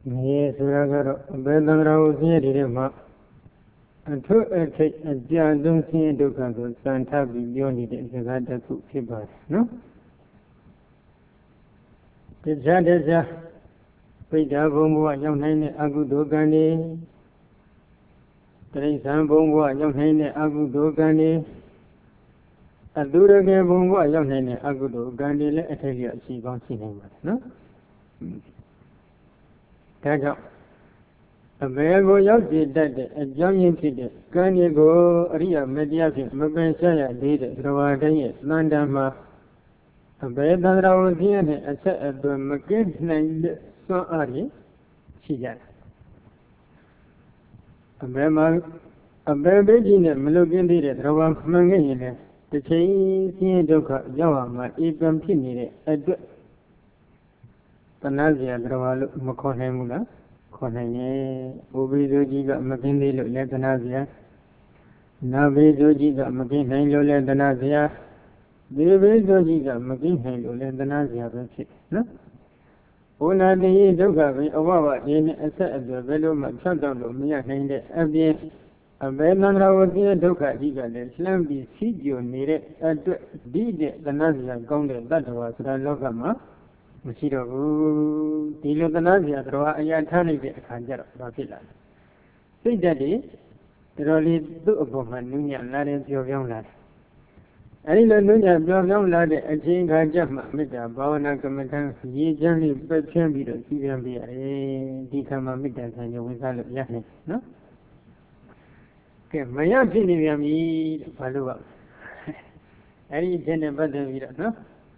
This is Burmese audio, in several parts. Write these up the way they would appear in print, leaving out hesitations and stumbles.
Yes, Ragaro, Bedandra Zirima, and two a take a jan don't see a dukan, Santa beyond it, the Gada to Kibas, no? The Jadaja, Pida Bombo, young Hene Agudogani, there is some Bombo, young Hene Agudogani, a Duraga Bombo, young Hene Agudogani, let tell you, she wants cinema, no? Tag up. A Bago Yaki that a Johnny Pit, Kanigo, Ria Mediafi, Mabensaya did, Ravadayas, Landama, a Bedandra was here, a set of the McKinney, so Ari, she got. A Bema, a baby in a Melogan did it, Ravam Mangane, the Chay, Doka, Yawama, Ibram Pinny, a Panazia, Raval, Makonamula. Konane, Ubi got McKinley, Letanazia, Navi Doji got McKinley, Letanazia, Bibi Doji got McKinley, Letanazia, no? Una de Doga, Owa, in a set of the Velo Machandalo, Mia named Abdi, a Benan was in a Doga, he got the Slam be Sidio needed, and did the Nazia Gonde, that was Logama. Machiro, Dilo the Nazia, Ayatani, Kanjara, Rapila. Say daddy, the Rolly do upon my Nunya, Laddie, your young lad. Any Nunya, your young lad, a chain Gajama, Mita, Bawana, Comatan, ye generally can be the CMB, Dikama Mita, and you without Yahne, no? Okay, my young Pinny, Palua. Any general better, no?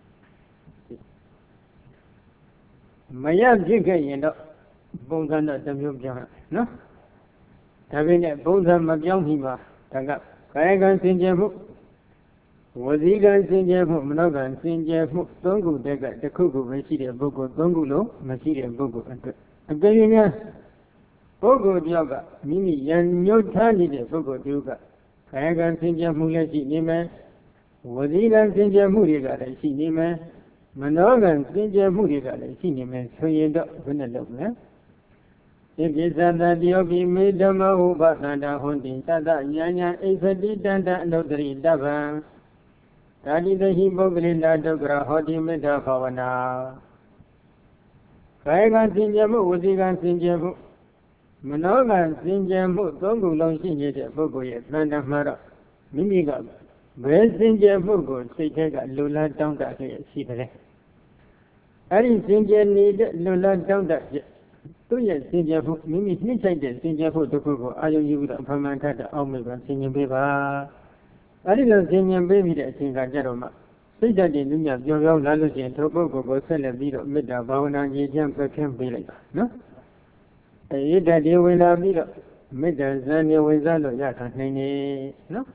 Maya Jigga, you know, Bongana, the Mugan, no? Having a Bonga Magyamhiva, Taga, Kayagan Sinjamu, Wazigan Sinjamu, Manogan Sinjamu, Dongu, the Kuku, Machida Bogo, Dongulo, Machida Bogo, and Gayina Bogo Yoga, Mini Yan Yotani, the Bogo Yoga, Kayagan Sinjamu, Nima, Wazigan Sinjamu, she Nima. Manogan, Sinja Muriga, Sinima, so you don't win a look, eh? If you said that you made them a Hubasanda hunting, Tada, Yanya, is a didanda, no three dava. That is the Hiboglinda Dogra, Hoti Meta Pavana. Kaigan Sinjamu, Uzigan Sinjamu, Manogan, Sinjamu, Tongu Long Sinja, Bogo, Santa Mara, Mimiga. Sinja Bogo, Sita, Lula down that city. I didn't Sinja need Lula down that. 2 years Sinja, Mimi Snitch, Sinja Fotoco, I use a permanent omega singing baby. I didn't sing a baby that sings a Jeroma. Say that in Lunia, your Lalus and Tobogo, sell a bit of Meda, Bauna, Yam, can be like, no? I eat that you will have it. Meda, Zania, Wizalo, Yaka, no?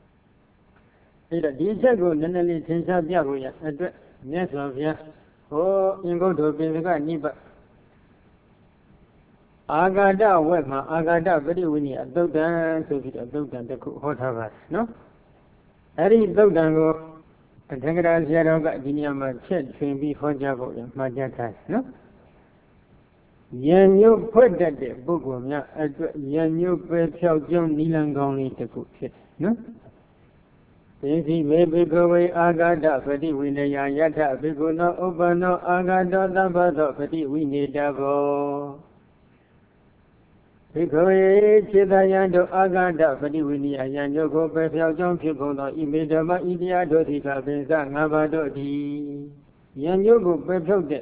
These are good, Nanali, Tinsa, Yagoya, address, yes, of ya. Oh, you go to Biviga, Niba. Agada, Webma, Agada, very winning, a dog dance, so it a dog than the hot house, no? Harry dog dango, and Tangra Yaroga, Dinyama, Chet, train before Javo, Majata, no? Yan you put that there, Bogum, Yan you put out John Nilangongi to cook it, no? Since may be away Agada, Petty Winnie Yata, Biguna, Obano, Agada, Labado, Petty Winnie Davo. Picoe, Chidayando, Agada, Petty Winnie, and Yoko, Petal, John Picola, Imedama, India, Dotica, Benza, Navadoti. Yan Yoko, Petal,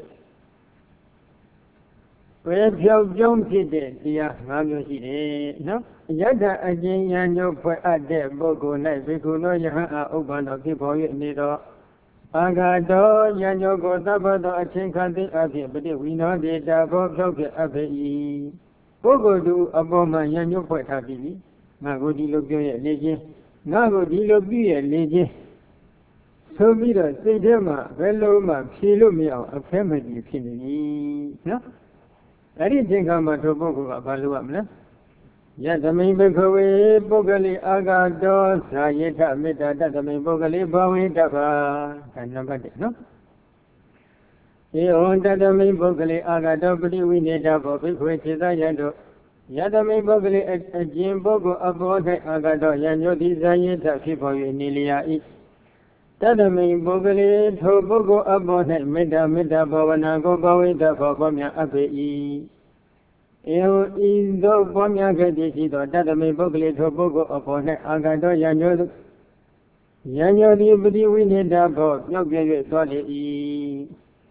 Petal, John Pide, Tia, Mamusi, no? Yada again, Yanyo put at there, Bogo, Night, Picuno, Yaha, Obano, people, Nido. Agado, Yanyo, Gotaba, a chinkandi up here, but we know the Davo, Joke, Abbey. Bogo do a bomber, Yanyo put happy. Nagodi look at Lady. Nagodi look at Lady. So be the Sidema, Veloma, Pilumia, a family opinion. No? I didn't think about Tobogo, Baluamna. Yes, the main Bokaway, Bogali, Agado, Sayeta, Meta, the main Bogali, Bowie, Dava, and nobody, no? Eon Tadami Bogli Agado Budi Wineta Bobi, which is a yado. Yadami Bogli a Jim Bogo aboard Agado, Yanyo Dizayeta people in Nilia eat. Tadami Bogli, Tobogo aboard Meda Bovanago Bowita for Bomia Abbey. Eo is the Bomia Gadisito, Tadami Bogli, Tobogo upon Agado Yanyo. Yanyo Budi Wineta Bob, no good solid.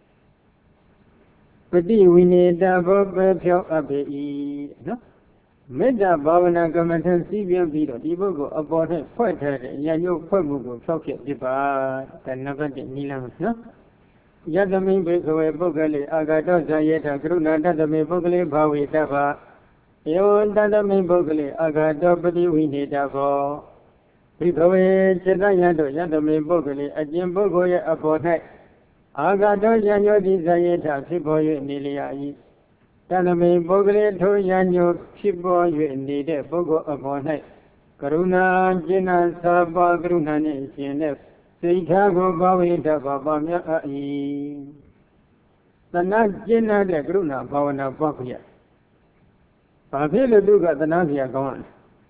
Pati Wineta Bob Pio Abbey. No? Meda Bavana Gamatan Sibian Vito, Dibogo about a fighter, Yanyo Pabugo, Socket Dipa, and never did Nilam. No? Yadami Bigaway Bogale, Agado Zayeta, Gruna, Dadame Bogale, Bawi Dava, Eon Dadame Bogale, Agado Pati Wineta Bob. Bigaway Jedayado, Yadame Bogale, a Jim Bogoya about night. Agado Yanyo Dizayeta, Siboy Nilia. Taname Bogale to Yanyo, Siboy needed Bogo upon night. Karuna, Jina, Saba, Gruna, CNF, Sitago, Bawi, Dabamia, the Nat Jina, the Gruna, Bavana, Bakia. Pavila Duga, the Nazia gone.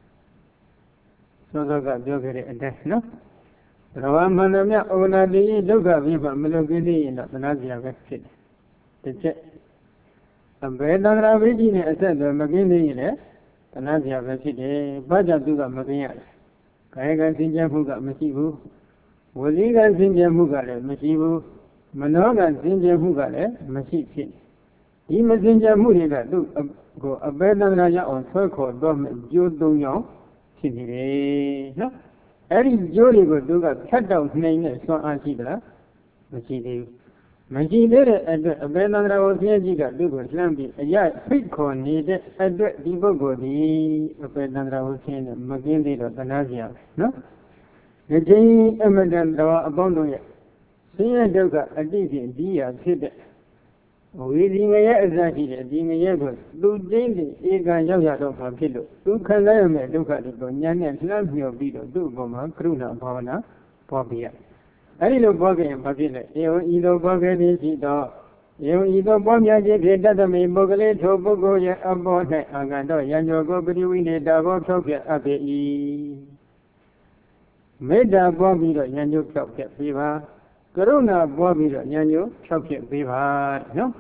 So the Jogger and death, no? Rawamanamia Ona di Duga Viva Melogidi in the Nazia Vexit. The Jet. A Bedana Virginia said the Magini in it, the Nazia Vexit, Baja Duga Magia. Kayaga Sinja Muga Masibu, Woliga Sinja Mugale, Masibu, Manoga Sinja Mugale, Masip. He Messenger Muriga do go a Bedana on Circle, Dom, Judo Young, Sini. Every jolly good do a cut out name is so unseen. Machi did it at the Benandra was Yajiga, do good lambi, a yard, Pitcorn needed at the Dibogo, the Benandra was saying, Magindi or the Nazia. No? The Jay Emerald Abondo. See a dogger, a dizzy, dear, said it. Reading a year exactly, being a year good. Do daily, Ega Yaga of Pillow. Do Kalame, look at it, Yan and Lamio Bido, do Goma, Kruna, Pavana, Popia. I look Boggy and Papilla, either Boggy is either. You either Bomia Jay, Dadame, Bogale, Tobogo, about Agado, Yanyo Gobri, we need double Tokyo Abbey. Made a Bobby, Yanyo Tokyo Fever. Corona Bobby Yanyo, chocolate beaver, no?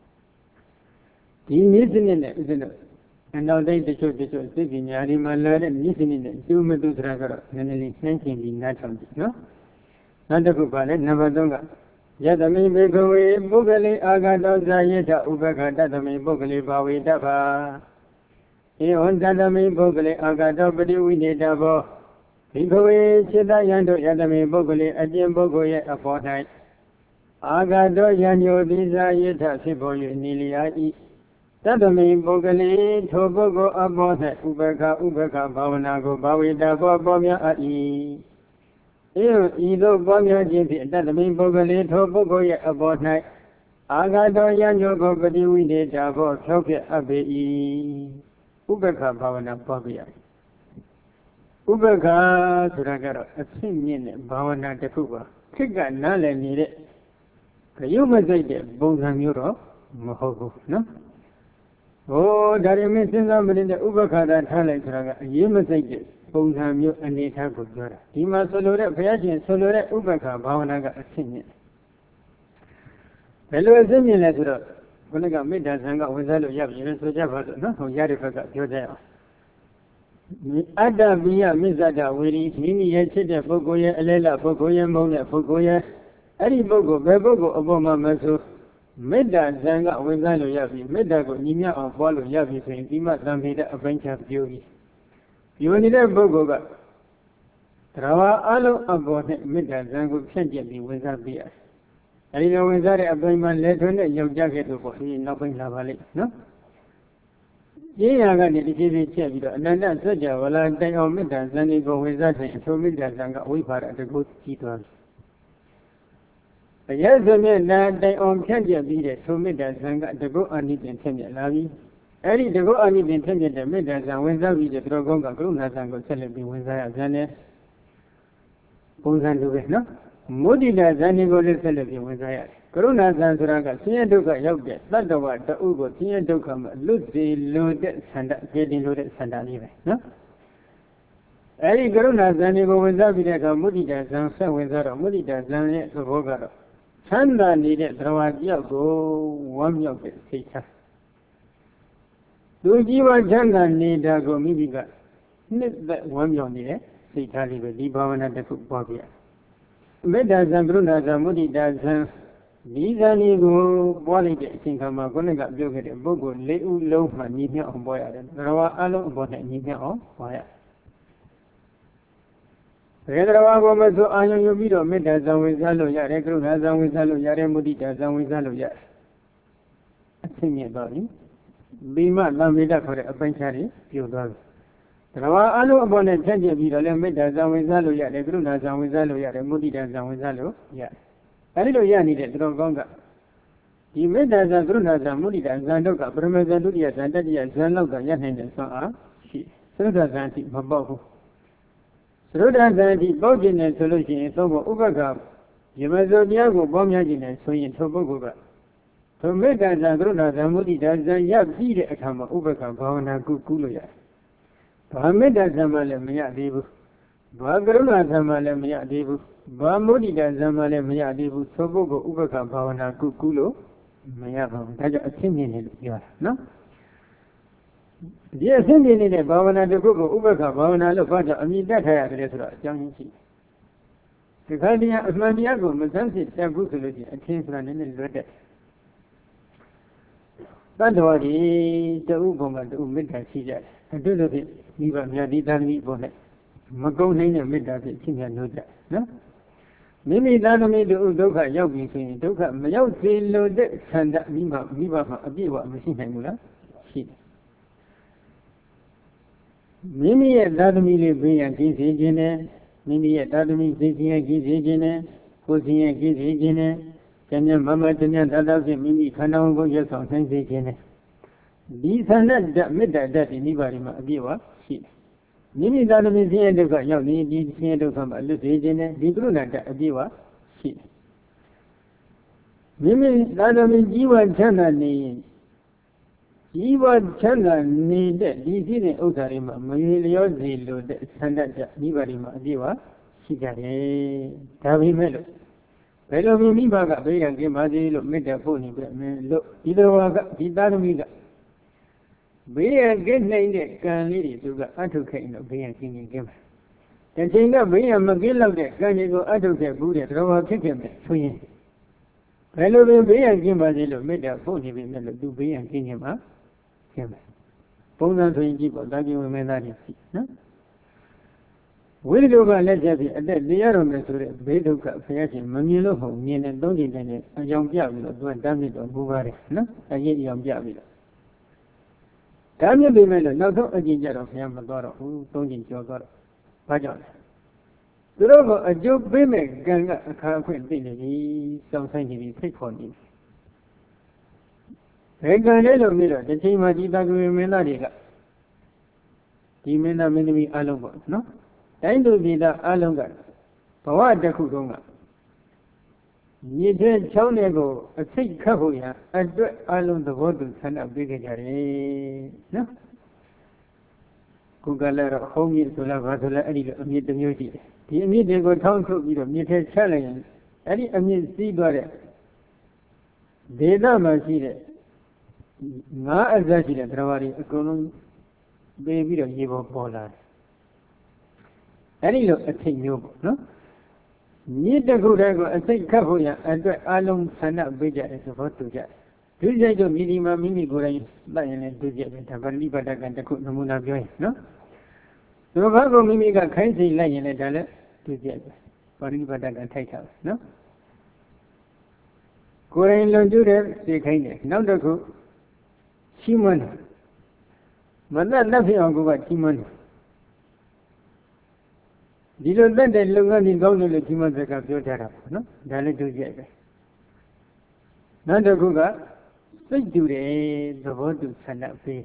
He listened in it, isn't it? And now they show the show, sitting Yarima learned and listening in it, 2 Medu Tracker, nearly 19 natural, no? Not a good palette, never donga. Yadami Bigaway, Bogale, Agado Zayeta, Ubaka, Dadame, Bogale, Bawi Dava. Eon Dadame, Bogale, Agado, but we need Davo. Bigaway, Cheda Yando, Yadame, Bogale, Ajim Bogoye, a fortnight. Agado Yanyo, Dizayeta, Siboy, Nilia. Dadame, Bogale, Tobogo, Abota, Ubaka, Bavanago, Bawi Davo, Bomia, Either Bomia Jimpy, Dadame, Bogale, Tobogo, a fortnight. Agado Yanyo, Bogadi, we did Davo, Tokyo Abbey. Ubaka, Bavana, Bobia. Ubaka Suragaro, a singing Bavana de Cuba. Kiga Nala needed. You must say that Bongam Euro, Mohogo, no? Oh, that you mentioned somebody in the Ubaka that Halaga, you must say that Bongam you and the Taco Jora. He must solore, Piajan, solore, Ubaka, Bavanaga, a singing. Hello, similar. When I got mid as I got with Yabi, so Java, no, Yarifaka, Yoda. Ada Via Mizada, Willie, Mini Yachida, Bogoya, Alela, Bogoya, Mona, Bogoya, Ari Bogo, Bebogo, Obama Maso, Meda Zanga, Wizano Yabi, Medago, Nina, and follow Yabi, saying, Dima Zamida, a bunch of beauty. You only have Bogoga. Trava Alo about Meda Zango, Changi, without beer. I know without a Bayman letter, your jacket of nothing Lavali, no? Yaga did it, and then such a well, I think I'll meet us, then you go with that, so meet us and got we part at the good teachers. Yes, the men that they on Kenya beat it, so meet us and got the go on it in Kenya, Lavi. Eddie the go on it in Kenya, the meet us and when that we the Drogonga Grunas and go celebrate with Zane. Ponzan to it, no? Moody does any go celebrate with Zayat. ကရုဏာဇံဆိုတာကဆင်းရဲဒုက္ခရောက်တဲ့တတ္တဝတ္တဥကိုဆင်းရဲဒုက္ခမှာလွတ်စေလိုတဲ့ဆန္ဒကဲတင်လို့တဲ့ဆန္ဒလေးပဲနော်အဲဒီကရုဏာဇံကိုဝင်စားပြီးတဲ့အခါမုဒိတာဇံဆက်ဝင်စားတော့မုဒိတာဇံရဲ့သဘောကတော့ချမ်းသာနေတဲ့သရဝတယောက်ကိုဝမ်းမြောက်တဲ့စိတ်ထားသူကြီးပွားချမ်းသာနေတာကိုမိမိကနှစ်သက်ဝမ်းမြောက်နေတဲ့စိတ်ထားလေးပဲဒီဘာဝနာတစ်ခုပွားပြရမေတ္တာဇံကရုဏာဇံမုဒိတာဇံဒီဇာနီကိုပွားလိုက်တဲ့အချိန်ခါမှာခုနကပြောခဲ့တဲ့ပုဂ္ဂိုလ်၄ဦးလုံးမှညီမြောက်အောင်ပွားရတယ်သရဝအလုံးအပေါ်နဲ့ညီမြောက်အောင်ပွားရရေတရဝါကိုမဆိုအာယုံယူပြီးတော့မေတ္တာဇံဝင်စားလို့ရတယ်ကရုဏာဇံဝင်စားလို့ရတယ်မုဒိတာဇံဝင်စားလို့ရတယ်အသိမြင်တော့ပြီဘိမသံဝေဒခေါ်တဲ့အပိုင်းခြားတွေပြုသွားပြီတရဝါအလုံးအပေါ်နဲ့ဖြတ်ကျက်ပြီးတော့လည်းမေတ္တာဇံဝင်စားလို့ရတယ်ကရုဏာဇံဝင်စားလို့ရတယ်မုဒိတာဇံဝင်စားလို့ရတယ်အဲဒီလိုရနေတဲ့သူတော်ကောင်းကဒီမေတ္တာဇံကရုဏာဇံမုဒိတာဇံတို့ကပရမဇံဒုတိယဇံတတိယဇံလောက်ကရနိုင်တဲ့ဆွမ်းအားရှိသရုဒ္ဓဇံအထိမပေါ့ဘူးသရုဒ္ဓဇံအထိပေါ့ခြင်းနဲ့ဆိုလို့ရှိရင်သုံးဖို့ဥပက္ခယမဇောတရားကိုပေါင်းများခြင်းနဲ့ဆိုရင်ထိုပုဂ္ဂိုလ်ကထိုမေတ္တာဇံကရုဏာဇံမုဒိတာဇံရပြီးတဲ့အခါမှာဥပက္ခဘာဝနာကုလို့ရတယ်ဘာမေတ္တာဇံမှလည်းမရသေးဘူးဘာကရုဏာဇံမှလည်းမရသေးဘူးဘာမုဒိတာဇံမှလည်းမရသေးဘူးသောပုဂ္ဂိုလ်ဥပက္ခဘာဝနာကုလို့မရပါဘူးဒါကြောင့်အချင်းမြင်နေလို့ပြောတာနော်ဒီအချင်းမြင်နေတဲ့ဘာဝနာတစ်ခုကိုဥပက္ခဘာဝနာလို့ဘာကြောင့်အမြင်တတ်ထားရတယ်ဆိုတော့အကြောင်းရင်းရှိဒီခါတရားအမှန်တရားကိုမစမ်းစစ်တတ်ဘူးဆိုလို့ရှိရင်အချင်းဆိုတာနည်းနည်းလွတ်တဲ့တတ္တဝါဒီတဥပုံမှာတဥမေတ္တာရှိကြတယ်အတူတူဖြင့်မိဘများဒီသားသမီးပေါ်နဲ့မကုန်နိုင်တဲ့မေတ္တာဖြင့်ချင်းမြတ်လို့ကြနော်မိမိသားသမီးတို့ဒုက္ခရောက်ပြီဆိုရင်ဒုက္ခမရောက်စေလိုတဲ့ဆန္ဒမိဘမှာအပြည့်အဝမရှိနိုင်ဘူးလားရှိတယ်မိမိရဲ့သားသမီးလေးဘေးရန်ကြီးစေခြင်းနဲ့မိမိရဲ့သားသမီးစိတ်ဆင်းရဲကြီးစေခြင်းနဲ့ကိုယ်ဆင်းရဲကြီးစေခြင်းနဲ့ကျန်ကျန်မမတញ្ញတတ်တော့ဖြင့်မိမိခန္ဓာကိုယ်ကိုရွတ်ဆောင်နိုင်စေခြင်းနဲ့ဒီဆန္ဒဓာတ်မေတ္တာဓာတ်ဒီမိဘတွေမှာအပြည့်အဝရှိတယ်မိမိသားသမီးဆင်းရဲဒုက္ခရောက်နေဒီဆင်းရဲဒုက္ခမှာအလွတ်စေခြင်းနဲ့ဒီကရုဏာဓာတ်အပြည့်အဝရှိတယ်မိမိသားသမီးကြီးဝါချမ်းသာနေရင်ကြီးဝါချမ်းသာနေတဲ့ဒီရှိတဲ့ဥစ္စာတွေမှာမရေလျောစေလို့တဲ့ဆန္ဒဓာတ်မိဘတွေမှာအပြည့်အဝရှိကြတယ်ဒါပေမဲ့လို့ဘယ်လိုမိဘကဘေးရန်ကင်းပါစေလို့မေတ္တာပို့နေပြမယ်လို့ဒီလိုကဒီသားသမီးကဘေးရန်ကင်းနိုင်တဲ့ကံလေးတွေသူကအထုခိုင်လို့ဘေးရန်ကင်းကင်းပါတချိန်ကဘေးရန်မကင်းလောက်တဲ့ကံတွေကိုအထုခဲ့ဘူးတဲ့တော်ဘာဖြစ်ခဲ့မယ်ဆိုရင်ဘယ်လိုဘေးရန်ကင်းပါစေလို့မေတ္တာပို့နေပြီမဲ့လို့သူဘေးရန်ကင်းခြင်းမှာကင်းမယ်ပုံစံဆိုရင်ကြည့်ပေါ့တာကိဝေမင်းသားတွေရှိနော်ဝိရိယကလက်ချက်ပြီးအသက်တရားတော်မယ်ဆိုတဲ့ဘေးဒုက္ခဖျားခြင်းမမြင်လို့ဟုတ်မြင်တဲ့သုံးချိန်တိုင်းနဲ့အကြောင်းပြပြီးတော့သူကတမ်းမြစ်တော်မူပါတယ်နော်အရေးအကြောင်းပြပြီးတော့တမ်းမြစ်ပြီမဲ့လို့နောက်ဆုံးအကျင့်ကြတော့ဖျားမသွားတော့ဘူးသုံးချိန်ကျော်သွားတော့ဘာကြောင့်လဲသူတို့ကအကျိုးပေးမဲ့ကံကအခါအခွင့်သိနေပြီစောင့်ဆိုင်နေပြီဖိတ်ခေါ်နေပြီဘယ်ကံလဲလို့ပြီးတော့တစ်ချိန်မှာဒီတာကွေမင်းသားတွေကဒီမင်းသားမင်းသမီးအလုံးပေါ့နော်တိုင်းသူပြည်သားအလုံးကဘဝတစ်ခုလုံးကမြေထဲချောင်းတွေကိုအစိတ်ခတ်ဖို့ရအတွက်အလုံးသဘောတူဆန္ဒပေးခဲ့ကြတယ်နော်ကိုယ်ကလည်းဟောင်းကြီးဆိုလားဘာဆိုလဲအဲ့ဒီလိုအမြင့်တစ်မျိုးရှိတယ်ဒီအမြင့်တွေကိုထောင်းထုတ်ပြီးတော့မြေထဲချလိုက်ရင်အဲ့ဒီအမြင့်စီးသွားတဲ့ဒေသမှာရှိတဲ့ငါးအစရှိတဲ့တရားဝါတွေအကုန်လုံးပေးပြီးတော့ရေပေါ်လာတယ်အဲ့ဒီလိုအထိတ်မျိုးပေါ့နော်မြစ်တစ်ခုတည်းကိုအစိတ်ခတ်ဖို့ရအတွက်အလုံးဆန္ဒပေးကြတယ်ဆိုတော့တူကြတယ်ဒုစရိုက်တို့မိဒီမှာမိမိကိုယ်တိုင်သတ်ရင်လည်းဒုစရိုက်ပဲဒါဗလိပတကံတစ်ခုနမူနာပြောရင်နော်ဒီဘာကိုမိမိကခိုင်းစိတ်လိုက်ရင်လည်းဒါလည်းဒုစရိုက်ပဲဗလိပတကံထိုက်တာပဲနော်ကိုယ်တိုင်လွန်ကျူးတဲ့စိတ်ခိုင်းတယ်နောက်တစ်ခုချီးမွမ်းတယ်မသက်လက်ဖြစ်အောင်ကိုကချီးမွမ်းတယ်ဒီလိုသက်တဲ့လုပ်ငန်းကြီးကောင်းတယ်လို့ချီးမွမ်းစကားပြောကြတာပေါ့နော်ဒါလည်းဒုစရိုက်ပဲနောက်တစ်ခုကစိတ်တူတယ်သဘောတူဆန္ဒပေး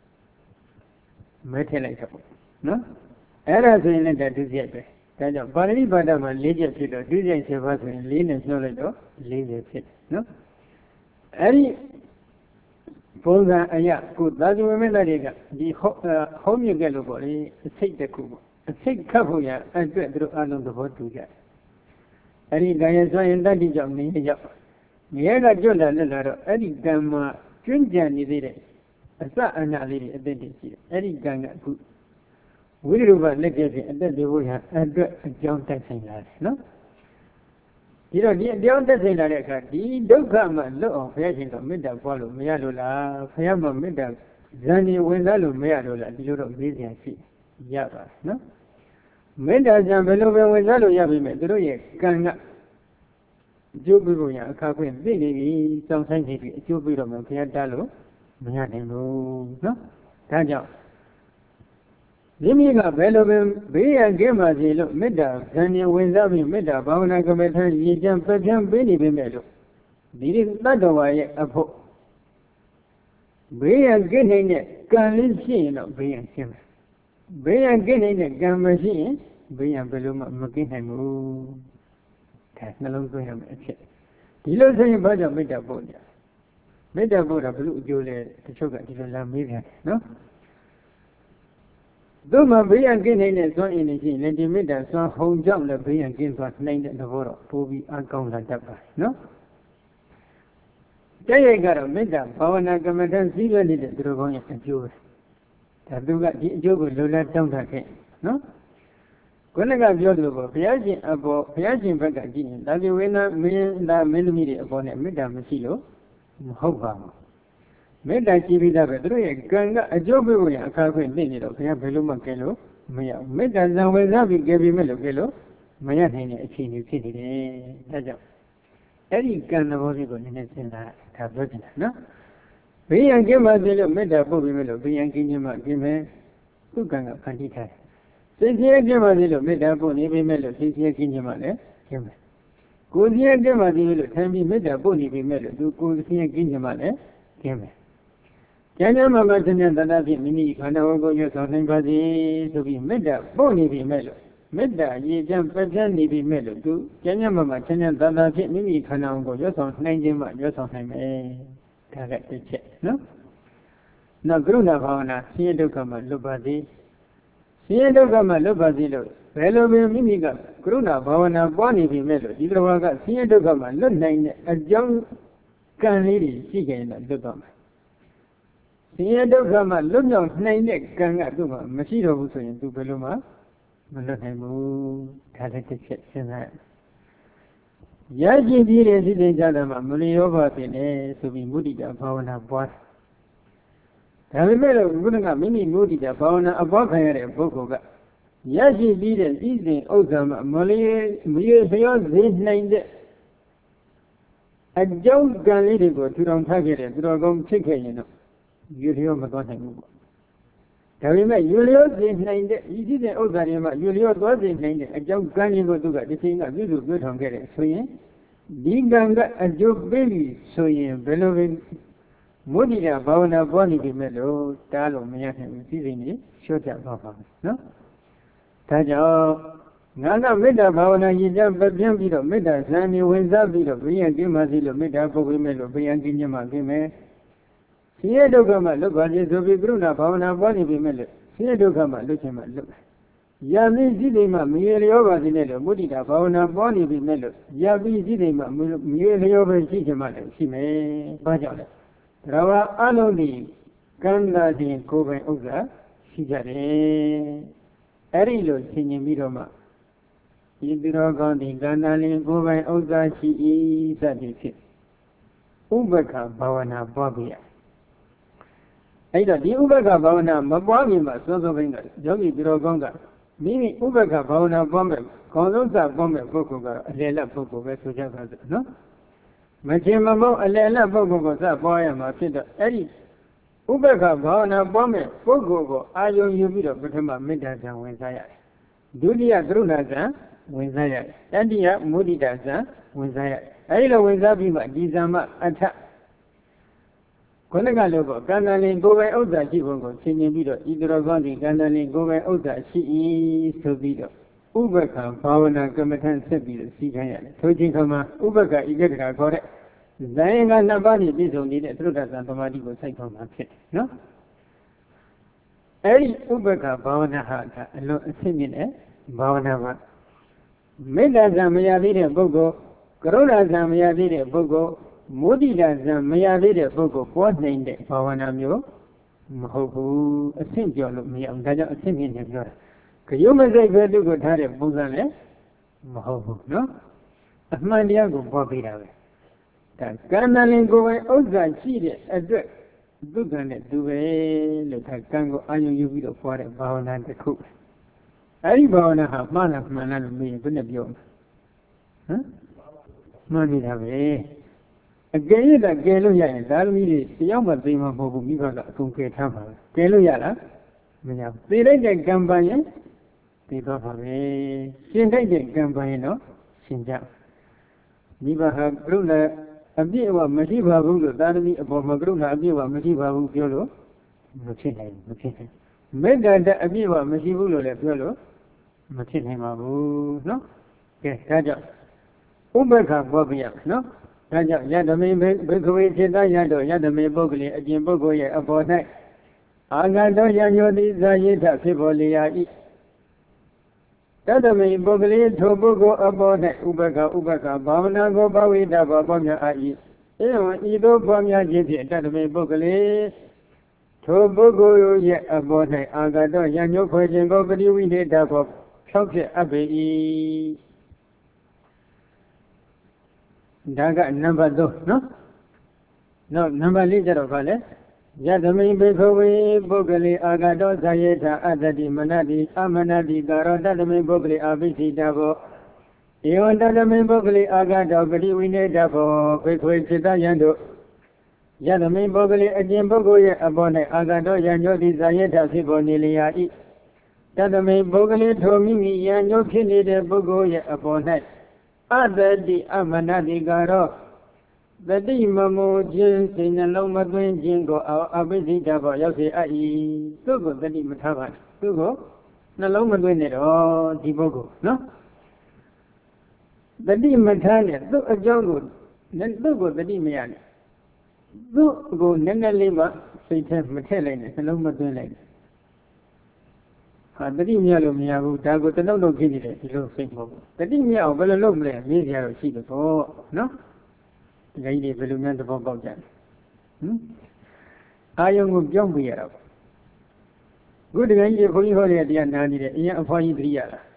မဲထည့်လိုက်တော့နော်အဲ့ဒါဆိုရင်လည်းဒါဒုစရိုက်ပဲဒါကြောင့်ပါဠိပါဒမှာ၄ချက်ဖြစ်တော့ဒုစရိုက်7ပါးဆိုရင်4နဲ့နှုတ်လိုက်တော့40ဖြစ်တယ်နော်အဲ့ဒီပုံစံအရာကိုသာဇဝမင်းသားတွေကဒီဟောမြင့်ကဲလို့ပေါ့လေအစိတ်တစ်ခုပေါ့အစိတ်ခတ်ဖို့ရအတွက်သူတို့အလုံးသဘောတူကြတယ်အဲ့ဒီကံရဆိုရင်တတ္တိကြောင့်နေရောက်နေရကကျွတ်လာလက်လာတော့အဲ့ဒီကံမှာကျွန့်ကြံနေသေးတဲ့အစအနလေးတွေအသက်တည်းရှိတယ်အဲ့ဒီကံကအခုဝိရိယဘလက်ကဲဖြင့်အသက်တွေဖို့ရအတွက်အကြောင်းတိုက်ဆိုင်လာတယ်နော်ဒီတော့ဒီအကြောင်းသက်ဆိုင်လာတဲ့အခါဒီဒုက္ခမှလွတ်အောင်ဘုရားရှင်ကမေတ္တာပွားလို့မရလို့လားဘုရားမှမေတ္တာဇန်ဒီဝင်စားလို့မရလို့လားဒီလိုတော့မေးစရာရှိရပါတယ်နော်မေတ္တာဇန်ဘယ်လိုပဲဝင်စားလို့ရပြီမဲ့သူတို့ရဲ့ကံကအကျိုးပြုဖို့ရအခါခွင့်သိနေပြီစောင့်ဆိုင်နေပြီအကျိုးပြုတော့မှဘုရားတားလို့မရနိုင်ဘူးနော်ဒါကြောင့်မိမိကဘယ်လိုပဲဘေးရန်ကင်းပါစေလို့မေတ္တာဇန်ဉာဏ်ဝင်စားပြီးမေတ္တာဘာဝနာကမ္မထာရည်ကြံပက်ပြန်းပေးနေပေမဲ့လို့ဒီတတ္တဝါရဲ့အဖို့ဘေးရန်ကင်းနေတဲ့ကံလေးရှိရင်တော့ဘေးရန်ရှင်းမယ်ဘေးရန်ကင်းနေတဲ့ကံမရှိရင်ဘေးရန်ဘယ်လိုမှမကင်းနိုင်ဘူးဒါနှလုံးသွင်းရမယ်အဖြစ်ဒီလိုဆိုရင်ဘာကြောင့်မေတ္တာပို့နေမေတ္တာပို့တာဘယ်လိုအကျိုးလဲတချို့ကဒီလိုလာမေးပြန်နော်သို့မှဘေးရန်ကင်းနေတဲ့စွမ်းအင်တွေရှိရင်ဒီမေတ္တာစွမ်းဟုန်ကြောင့်လည်းဘေးရန်ကင်းသွားနိုင်တဲ့သဘောတော့ပိုပြီးအကောင်းလာတတ်ပါနော်တဲ့ရိုက်ကတော့မေတ္တာဘာဝနာကမ္မဋ္ဌာန်းစည်းရွက်နေတဲ့သူတော်ကောင်းရဲ့အကျိုးပဲဒါသူကဒီအကျိုးကိုလိုလားတောင်းတခဲ့နော်ခုနကပြောသလိုပေါ့ဘုရားရှင်အပေါ်ဘုရားရှင်ဘက်ကကြည့်ရင်ဒါဒီဝိနာမင်းသားမင်းသမီးတွေအပေါ်နဲ့မေတ္တာမရှိလို့မဟုတ်ပါဘူးမေတ္တာရှိပြီးသားပဲသူတို့ရဲ့ကံကအကျိုးပေးဖို့ရအခါခွင့်သိနေတော့ဘုရားဘယ်လိုမှကဲလို့မရဘူးမေတ္တာဇံဝင်စားပြီးကဲပြီးမဲ့လို့ကဲလို့မရနိုင်တဲ့အခြေအနေဖြစ်နေတယ်ဒါကြောင့်အဲ့ဒီကံသဘောလေးကိုနည်းနည်းစဉ်းစားဒါပြောချင်တာနော်ဘေးရန်ကင်းပါစေလို့မေတ္တာပို့ပြီးမဲ့လို့ဘေးရန်ကင်းခြင်းမှကင်းမယ်သူကံကဖန်တီးထားတယ်စိတ်ကြီးကင်းပါစေလို့မေတ္တာပို့နေပြီးမဲ့လို့စိတ်ကြီးကင်းခြင်းမှလည်းကင်းမယ်ကိုယ်ကြီးကင်းပါစေလို့ထိုင်ပြီးမေတ္တာပို့နေပြီးမဲ့လို့သူကိုယ်ကြီးကင်းခြင်းမှလည်းကင်းမယ်ကျမ်းစာမှာမှသင်္ကြန်တတဖြင့်မိမိခန္ဓာကိုယ်ရွတ်ဆောင်နိုင်ပါစေဆိုပြီးမေတ္တာပို့နေပြီမဲ့လို့မေတ္တာအရေးချမ်းပက်ပြန်းနေပြီမဲ့လို့သူကျမ်းစာမှာသင်္ကြန်တတဖြင့်မိမိခန္ဓာကိုယ်ရွတ်ဆောင်နိုင်ခြင်းမှရွတ်ဆောင်နိုင်မယ်ဒါကတစ်ချက်နော်နောက်ကရုဏာဘာဝနာဆင်းရဲဒုက္ခမှလွတ်ပါစေဆင်းရဲဒုက္ခမှလွတ်ပါစေလို့ဘယ်လိုပင်မိမိကကရုဏာဘာဝနာပွားနေပြီမဲ့လို့ဒီတစ်ဝါကဆင်းရဲဒုက္ခမှလွတ်နိုင်တဲ့အကြောင်းကံလေးတွေရှိကြရင်တော့လွတ်တော့မယ်ဆင်းရဲဒုက္ခမှလွတ်မြောက်နိုင်တဲ့ကံကသူ့မှာမရှိတော့ဘူးဆိုရင်သူဘယ်လိုမှမလွတ်နိုင်ဘူးဒါလည်းတစ်ချက်စဉ်းစားရရှိပြီးတဲ့စိတ်ကြတာမှာမလျောပါဖြစ်နေဆိုပြီးမုဒိတာဘာဝနာပွားဒါပေမဲ့လို့ဘုရားကမိမိမုဒိတာဘာဝနာအပွားခံရတဲ့ပုဂ္ဂိုလ်ကရရှိပြီးတဲ့ဤစဉ်ဥစ္စာမှာမလျောစေနိုင်တဲ့အကြောင်းကံလေးတွေကိုထူထောင်ထားခဲ့တဲ့သူတော်ကောင်းဖြစ်ခဲ့ရင်တော့ယူလျောမသွားနိုင်ဘူးပေါ့ဒါပေမဲ့ယူလျောစေနိုင်တဲ့ဤစဉ်ဥစ္စာတွေမှာယူလျောသွားစေနိုင်တဲ့အကြောင်းကံလေးကိုသူကဒီချိန်ကပြုစုပြောထောင်ခဲ့တဲ့ဆိုရင်ဒီကံကအကျိုးပေးပြီဆိုရင်ဘယ်လိုပဲမုဒိတာဘာဝနာပွားနေပြီမဲ့လို့တားလို့မရနိုင်ဘူးစီစဉ်နေရှော့ကြသွားပါမယ်နော်ဒါကြောင့်ငါကမေတ္တာဘာဝနာရည်ကြပပြင်းပြီးတော့မေတ္တာဇန်နေဝင်စားပြီးတော့ဘိယံကင်းပါစေလို့မေတ္တာပုဂ္ဂိုလ်မဲ့လို့ဘိယံကင်းခြင်းမှကင်းမယ်ဆင်းရဲဒုက္ခမှလွတ်ပါစေဆိုပြီးကရုဏာဘာဝနာပွားနေပြီမဲ့လို့ဆင်းရဲဒုက္ခမှလွတ်ခြင်းမှလွတ်မယ်ယပိစိတိမှမရေလျောပါစေနဲ့လို့မုဒိတာဘာဝနာပွားနေပြီမဲ့လို့ယပိစိတိမှမရေလျောပဲရှိခြင်းမှလည်းရှိမယ်ဘာကြောင့်လဲဒါဝအလုံးဒီကံတာခြင်းကိုယ်ပိုင်ဥစ္စာရှိကြတယ်အဲ့ဒီလိုရှင်းရင်ပြီးတော့မှဤသူတော်ကောင်းဒီကံတာလင်ကိုယ်ပိုင်ဥစ္စာရှိ၏စသည်ဖြင့်ဥပ္ပခဘာဝနာပွားပြရအဲ့တော့ဒီဥပ္ပခဘာဝနာမပွားခင်မှာစောစောပိုင်းကယောဂီသူတော်ကောင်းကမိမိဥပ္ပခဘာဝနာပွားမဲ့ခေါင်းဆုံးစာပွားမဲ့ပုဂ္ဂိုလ်ကတော့အလယ်လက်ပုဂ္ဂိုလ်ပဲဆိုကြပါစို့နော်မချင်မမောအလယ်လက်ပုဂ္ဂိုလ်ကိုစပွားရမှာဖြစ်တော့အဲ့ဒီဥပ္ပခဘာဝနာပွားမဲ့ပုဂ္ဂိုလ်ကိုအာယုံယူပြီးတော့ပထမမေတ္တာဇံဝင်စားရတယ်ဒုတိယကရုဏာဇံဝင်စားရတယ်တတိယမုဒိတာဇံဝင်စားရတယ်အဲ့ဒီလိုဝင်စားပြီးမှဒီဇံမအထခုနကလိုပေါ့ကံတန်လင်ကိုယ်ပိုင်ဥစ္စာရှိဖို့ကိုရှင်းပြပြီးတော့ဤတော်ကောင်းဒီကံတန်လင်ကိုယ်ပိုင်ဥစ္စာရှိ၏ဆိုပြီးတော့ဥပ္ပခဘာဝနာကမ္မထံဆက်ပြီးတော့စီခိုင်းရတယ်ထိုချိန်ခါမှာဥပ္ပခဤကတ္တရာခေါ်တဲ့ဇာယင်ကနှစ်ပါးနဲ့ပြည့်စုံနေတဲ့သရုပ်ထသံသမာဓိကိုစိုက်သွားမှာဖြစ်နော်အဲ့ဒီဥပ္ပခဘာဝနာဟာအလွန်အဆင့်မြင့်တဲ့ဘာဝနာပါမေတ္တာဇံမရသေးတဲ့ပုဂ္ဂိုလ်ကရုဏာဇံမရသေးတဲ့ပုဂ္ဂိုလ်မုဒိတာဇံမရသေးတဲ့ပုဂ္ဂိုလ်ပွားနိုင်တဲ့ဘာဝနာမျိုးမဟုတ်ဘူးအဆင့်ကျော်လို့မရအောင်ဒါကြောင့်အဆင့်မြင့်နေပြောတာကြုံမစိတ်ပဲသူကိုထားတဲ့ပုံစံလည်းမဟုတ်ဘူးနော်အမှန်တရားကိုပွားပေးတာပဲဒါကံတန်လင်ကိုယ်ပိုင်ဥစ္စာရှိတဲ့အတွက်ဒုက္ခနဲ့သူပဲလို့ကံကိုအာရုံယူပြီးတော့ပွားတဲ့ဘာဝနာတစ်ခုအဲဒီဘာဝနာဟာမှားလားမှန်လားလို့မေးရင်ဘယ်နဲ့ပြောမလဲဟမ်မှန်နေတာပဲအကယ်၍ကယ်လို့ရရင်သာသမီတွေတယောက်မှသိမှာမဟုတ်ဘူးမိဘကအကုန်ကယ်ထားပါပဲကယ်လို့ရလားမရဘူးသိလိုက်တဲ့ကံပန်ရင်သိတော့ပါပဲရှင်တိုက်တဲ့ကံပန်ရင်တော့ရှင်ကြမိဘဟာကရုဏာအပြည့်အဝမရှိပါဘူးလို့သာသမီအပေါ်မှာကရုဏာအပြည့်အဝမရှိပါဘူးပြောလို့မဖြစ်နိုင်ဘူးမဖြစ်နိုင်မေတ္တာအပြည့်အဝမရှိဘူးလို့လည်းပြောလို့မဖြစ်နိုင်ပါဘူးနော်ကဲဒါကြောင့်ဥပ္ပခဘောပြရနော်ဒါကြောင့်ယတမေဘိက္ခဝေจิตယတောယတမေပုဂ္ဂလိအကျင့်ပုဂ္ဂိုလ်ရဲ့အပေါ်၌အာဂတောယညောတိဇာယိထဖြစ်ပေါ်လျာ၏တတမေပုဂ္ဂလိထိုပုဂ္ဂိုလ်အပေါ်၌ဥပက္ခဘာဝနာကိုဘာဝိတဘောပေါများအာ၏ဧဝံဤသို့ဘောများခြင်းဖြင့်တတမေပုဂ္ဂလိထိုပုဂ္ဂိုလ်ရဲ့အပေါ်၌အာဂတောယညောခွဲခြင်းကိုပရိဝိနေတဘောဖြောက်ဖြစ်အပ်ပေ၏ဒါကနံပါတ်3နော်နောက်နံပါတ်4ကျတော့ဗာလဲယသမိဘိခဝေပုဂ္ဂလိအာဂတောဇာယေထအတ္တိမနတိအမနတိကာရောတတမိပုဂ္ဂလိအဘိသိတဘောဧဝံတတမိပုဂ္ဂလိအာဂတောပရိဝိနေတဘောဘိခဝေจิตယံတို့ယသမိပုဂ္ဂလိအကျင့်ပုဂ္ဂိုလ်ရဲ့အပေါ်၌အာဂတောယံညောတိဇာယေထဖြစ်ပေါ်နေလျာ၏တတမိပုဂ္ဂလိထိုမိမိယံညောဖြစ်နေတဲ့ပုဂ္ဂိုလ်ရဲ့အပေါ်၌အတ္တိအမနတိကာရောတတိမမိုးခြင်းစိတ်နှလုံးမသွင်းခြင်းကိုအဘိဓိတဘောရောက်စေအပ်၏သူ့ကိုတတိမထားပါနဲ့သူ့ကိုနှလုံးမသွင်းနဲ့တော့ဒီပုဂ္ဂိုလ်နော်တတိမထားနဲ့သူ့အကြောင်းကိုသူ့ကိုတတိမရနဲ့သူ့ကိုနည်းနည်းလေးမှစိတ်ထဲမထည့်လိုက်နဲ့နှလုံးမသွင်းလိုက်နဲ့ဟာတတိမရလို့မရဘူးဒါကိုတလုံးလုံးဖြစ်နေတယ်ဒီလိုစိတ်မဟုတ်ဘူးတတိမရအောင်ဘယ်လိုလုပ်မလဲမေးကြရတော့ရှိတယ်ပေါ့နော်ဒီကိစ္စဘယ်လိုများသဘောပေါက်ကြလဲအာယုံကိုပြောင်းပြရတာပေါ့ခုဒီကိစ္စဘုန်းကြီးဟောတဲ့တရားနာနေတယ်အရင်အဖွားကြီးသတိရလား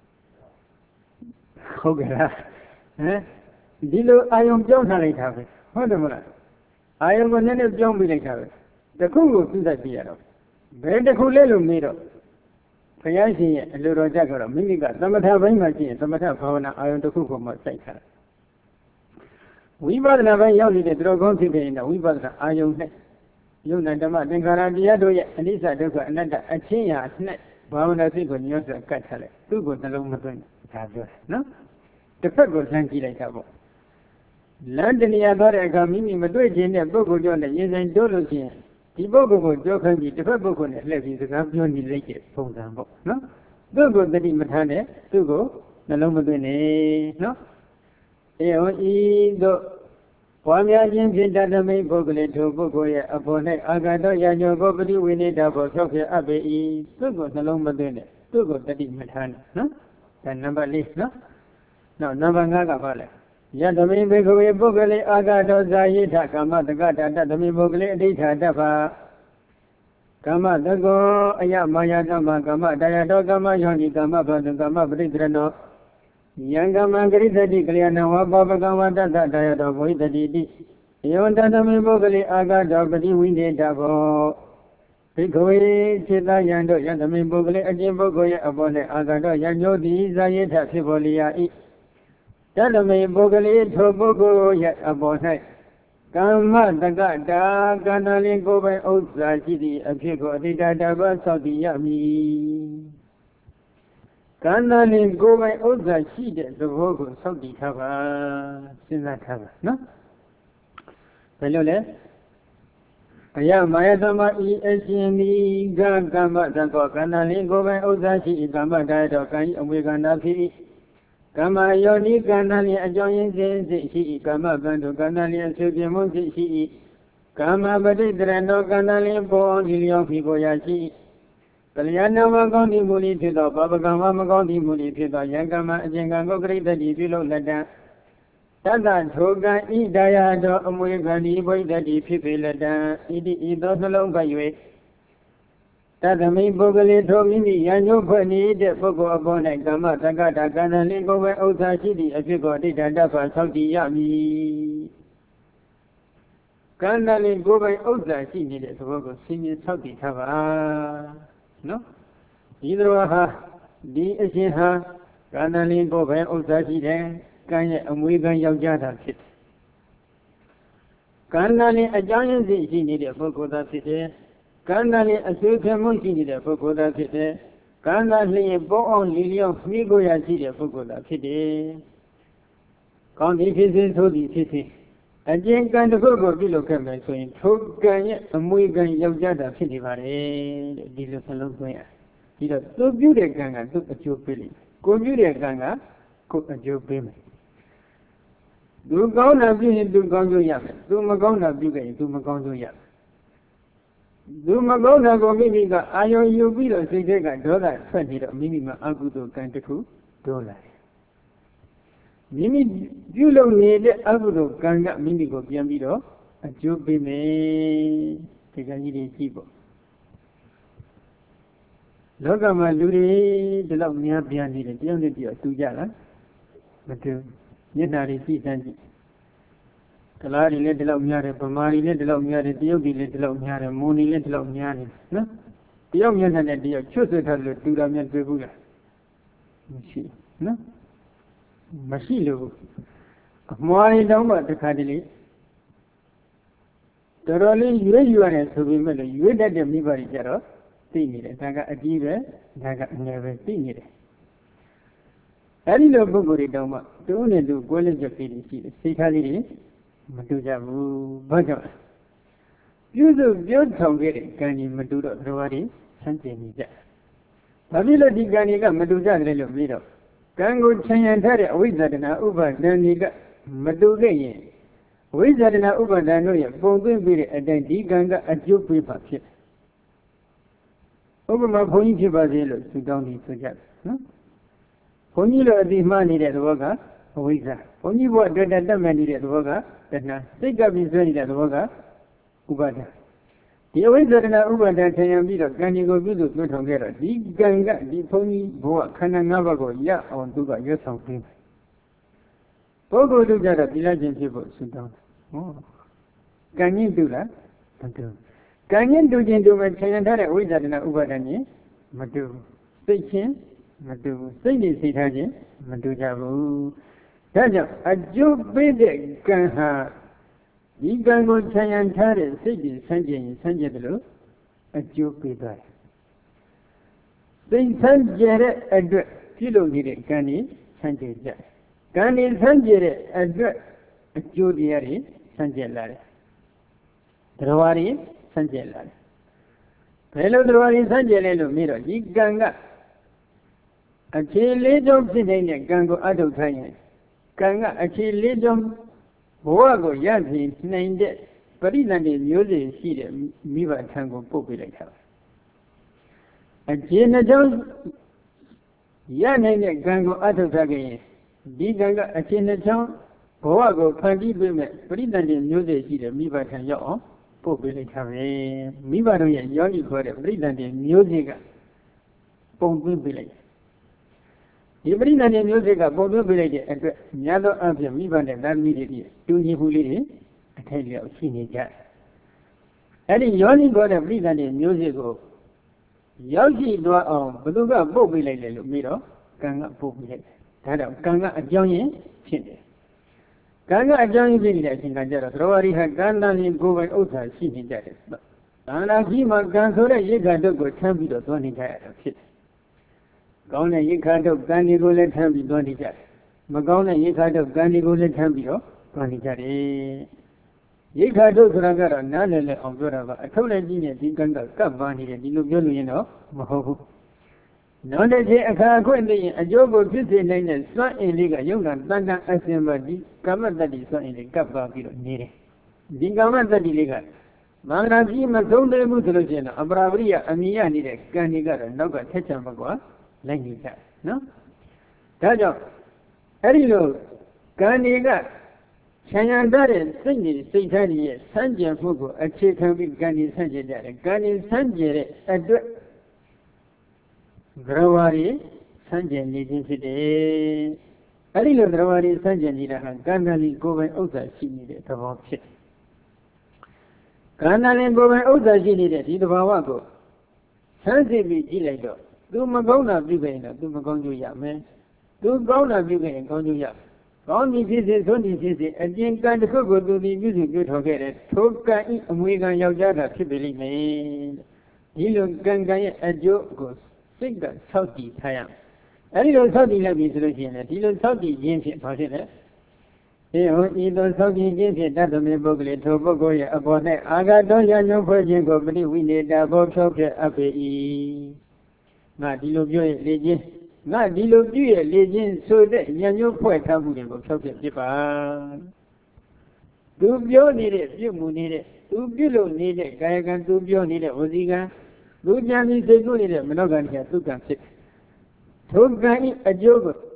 ဟုတ်ကဲ့လားဒီလိုအာယုံပြောင်းထားလိုက်တာပဲဟုတ်တယ်မလားအာယုံကိုနည်းနည်းပြောင်းပြလိုက်တာပဲတခုကိုသိတတ်ပြရတော့ဘယ်တခုလဲလို့မေးတော့ဘုရားရှင်ရဲ့အလိုတော်ကြတော့မိမိကသမထဘိုင်းမှာရှိရင်သမထဘာဝနာအာယုံတစ်ခုကိုမှစိုက်ထားဝိပဿနာဘိုင်းရောက်နေတဲ့သူတော်ကောင်းဖြစ်တဲ့ဝိပဿနာအာယုံနဲ့ယုံနာဓမ္မသင်္ခါရတရားတို့ရဲ့အနိစ္စဒုက္ခအနတ္တအချင်းရာနဲ့ဘာဝနာစိတ်ကိုညှို့စွာကတ်ထားလိုက်သူ့ကိုနှလုံးမသွင်းဒါပြောတယ်နော်တစ်ဖက်ကိုလှမ်းကြည့်လိုက်တာပေါ့လမ်းတနေရာသွားတဲ့အခါမိမိမတွေ့ခြင်းနဲ့ပုဂ္ဂိုလ်ကြောင့်ရင်ဆိုင်တိုးလို့ရှိရင်ဒီပုဂ္ဂိုလ်ကိုကြောက်ခိုင်းပြီးတစ်ဖက်ပုဂ္ဂိုလ်နဲ့လှည့်ပြီးစကားပြောနေလိုက်တဲ့ပုံစံပေါ့နော်သူ့ကိုတတိမထားနဲ့သူ့ကိုနှလုံးမသွင်းနဲ့နော်ဧဝံဤသို့ပွားများခြင်းဖြင့်တတမိပုဂ္ဂလိထိုပုဂ္ဂိုလ်ရဲ့အဖို့၌အာဂတောယညောကိုပရိဝိနေတဘောဖြောက်ဖြစ်အပ်ပေ၏သူ့ကိုနှလုံးမသွင်းနဲ့သူ့ကိုတတိမထားနဲ့နော်ဒါနံပါတ်4နော်နောက်နံပါတ်5ကဘာလဲယတမိဘိခဝေပုဂ္ဂလိအာဂတောဇာယိထကာမတက္ကတာတတမိပုဂ္ဂလိအဋ္ဌာတ္တဖာကာမတကောအယမာယတမကာမတရားတော်ကာမယောနိကာမဘဒကာမပရိသရနောယံကမံဂရိတတိကလျာဏဝါပပကဝတ္တတရားတော်ဘဝိတတိတိယောတတမေပုဂ္ဂလိအာဂတောပတိဝိနေတဘောဘိက္ခဝေจิตယံတို့ယတမေပုဂ္ဂလိအကျင့်ပုဂ္ဂိုလ်ရဲ့အပေါ်၌အာဂတောယညောတိဇာယေထဖြစ်ပေါ်လျာ၏တတမေပုဂ္ဂလိထိုပုဂ္ဂိုလ်ရဲ့အပေါ်၌ကမ္မတက္ကတာကန္တလင်ကိုယ်ပိုင်ဥစ္စာရှိသည့်အဖြစ်ကိုအတိတ္တတပတ်ဆောက်တည်ရမည်ကန္တလင်ကိုယ်ပိုင်ဥစ္စာရှိတဲ့သဘောကိုဆောက်တည်ထားပါစဉ်းစားထားပါနော်ဘယ်လိုလဲအယမာယသမဤအရှင်ဒီကကမ္မတကောကန္တလင်ကိုယ်ပိုင်ဥစ္စာရှိကမ္မတရားတော်ကံဤအဝေကန္တာဖြစ်၏ Kama yoni kanali ajoyin si kama bandu kanali asubi munsi si kama badidreno kanali po nilyo figoyashi Kalyana Magandi Muli Pida, Babagama Magandi Muli Pida, Yankama Jangango Great Daddy Pilo Lada Tata Toga Idaya do Amugani Boy Daddy Pipilada, Idi Idotalo Baywe Tata Me Bogali Tomini, Yanyo Pani, the Fogo upon a Gama Tagata Gana Lingo Ota City, a figure did a dafa Saudi Yami Gana Lingo Ota City, the Fogo singing Saudi Tava. No? Either ha, D. Ha, Ganalin Bobe, Osashi, Kanya, and we can Yajata sit. Ganali, a giant she needed for Koda City. Ganali, a super moon she needed for Koda City. Ganali, a bow on Lilium, Migoya City for Koda City. County visits to the city. A giant kind of Gogo below Cameron, so in Toganya, and we can Yajata City, Dilo Salon. He does so beauty ganga, took a joke billy. Go beauty ganga, cook a joke billy. Do go now, do Gonzo Yam, do Magona Buga, do Magonzo Yam. Do Magona go maybe the iron you below, say they got dollar, 20 minimum Agudo Kantaku, dollar. Mimi, you don't need Agudo Ganga, Mimigo Yamido, a joke be made. Take a little people. Logama Luri, the love near behind the only deal to Yala, but Yenari Sanji. Kalari let the love Yara, Pamari let the love Yara, Diogi let the love Yara, Moni let the love Yara. No? The young man and the choose it to the Raman Pebula. She, no? Machilo. Moani Doma, the Cadili. The rolling you are to be made, you let them live by each other. Naga Adiva, Naga never seen it. I didn't know Doma, don't do Golden Japan, Sitali, Matuja, Baja. You do good tongue getting, can you Matuda, Rovadi, something is that. Pavila di Ganiga, Matuja, Relo Vido. Gango China Tari, Wizard and Uba, Daniga, Matuga. Wizard and Uba, Danoya, Bogin Viri, and then Diganga, a Jew paper. Over my point to Basilo, to down to Jack. Ponilo, the money that Voga, Wiza. Only what did the man at Voga, that now take up his money at Voga, Ubada. The Wizard and Ubada Tayamida, can you go visit to Tongera? The Ganga, the Pony Boa, Kananavago, Ya, on Duba, yes, something. Pogo to Jada, the legend people, sit down. Can you do that? Can you do my China wizard in a Ubadani? Madu, Station, Madu, Sydney Sitaji, Madu Jabu. Taja, a Jew bid can have the Gango China Tare, Sydney, Sanjay, a Jew bid. Then Sanjay address, Kilo did Gani, Sanjay Jack. Gani Sanjay address, a Jew Diari, Sanjay Lari. Rawari. Sanjay. Hello, Drawari Sanjay, Miro, Ganga. A chilidom sitting Gango Ado Tanya. Ganga, a chilidom Boago Yanti named it, but in the music, see the Miva Tango Populator. A Chinadom Yan Gango Ado Tanya. Ganga, a Chinatown, Boago Pandi Women, but in the music, see the Miva Tango. Populator, Miva, Yoni for a brilliant music. Pomp village. The brilliant music of Pomp village and Yado of the Miva and that media, do you believe? I tell you, I've seen it. And Yoni got a brilliant music of Yoshi Dwa on Baduga Pomp village, Miro, Ganga Pomp village. That Ganga a Johnny, Chin. Ganga a Johnny village in Ganja, Rawari had gone down in Go and Ota, seen it that. And I see my Gansora Yigado go champion of 20 tired of shit. Gona Yikado, Gandigo let him be 20 tired. Magona Yikado, Gandigo let him be 20 tired. Yikado Gragara, Nana of Zorava, I told a genius, Ganga, Kabani, and you know, Maho. နောက်တစ်ချက်အခါခွင့်သိရင်အကျိုးကိုဖြစ်စေနိုင်တဲ့စွမ်းအင်လေးကယုံနာတန်တန်အစင်မဒီကာမတတ္တိစွမ်းအင်လေးကပ်ပါပြီးတော့နေတယ်ဒီကာမတတ္တိလေးကမင်္ဂလာကြီးမဆုံးသေးဘူးဆိုလို့ရှိရင်တော့အပရာပရိယအမြင်ရနေတဲ့ကံတွေကတော့နောက်ကထက်ချံမကွာလိုက်နေကြနော်ဒါကြောင့်အဲ့ဒီလိုကံတွေကဆံရံတဲ့စိတ်နေစိတ်ထားရဲ့ဆန်းကျင်မှုကိုအခြေခံပြီးကံတွေဆန်းကျင်ကြတယ်ကံတွေဆန်းကျင်တဲ့အတွက်သရဝါရီဆန်းကျင်နေခြင်းဖြစ်တယ်အဲ့ဒီလိုသရဝါရီဆန်းကျင်နေတာဟာကံတန်လီကိုယ်ပိုင်ဥစ္စာရှိနေတဲ့သဘောဖြစ်ကံတန်လီကိုယ်ပိုင်ဥစ္စာရှိနေတဲ့ဒီသဘာဝကိုဆန်းစစ်ပြီးကြည့်လိုက်တော့သူမကောင်းတာပြုခဲ့ရင်တော့သူမကောင်းကျိုးရမယ်သူကောင်းတာပြုခဲ့ရင်ကောင်းကျိုးရကောင်းပြီဖြစ်စေဆုံးပြီဖြစ်စေအပြင်ကံတစ်ခုကိုသူဒီပြုစုပြုထောင်ခဲ့တယ်ထိုကံဤအမွေကံယောက်ျားတာဖြစ်ပေလိမ့်မယ်ဒီလိုကံရဲ့အကျိုးကိုစိတ်ကဆောက်တည်ထားရမယ်အဲဒီလိုဆောက်တည်လိုက်ပြီဆိုလို့ရှိရင်လည်းဒီလိုဆောက်တည်ခြင်းဖြင့်ဘာဖြစ်လဲဟိုဤသို့ဆောက်တည်ခြင်းဖြင့်တတ်သမီးပုဂ္ဂလိထိုပုဂ္ဂိုလ်ရဲ့အပေါ်၌အာဂတောရညုံဖွဲ့ခြင်းကိုပရိဝိနေတာဘောဖြောဖြက်အပ်ပေ၏ငါဒီလိုပြောရဲ့လေခြင်းငါဒီလိုပြုရဲ့လေခြင်းဆိုတဲ့ညညို့ဖွဲ့ထားမှုတွေကိုဖြောက်ပြဖြစ်ပါသူပြောနေတဲ့ပြုမှုနေတဲ့သူပြုလို့နေတဲ့ကာယကံသူပြောနေတဲ့ဝစီကံသူကြံပြီးစိတ်ကူးနေတဲ့မနောကံတရားသုကံဖြစ်ထိုကံဤအကျိုးကို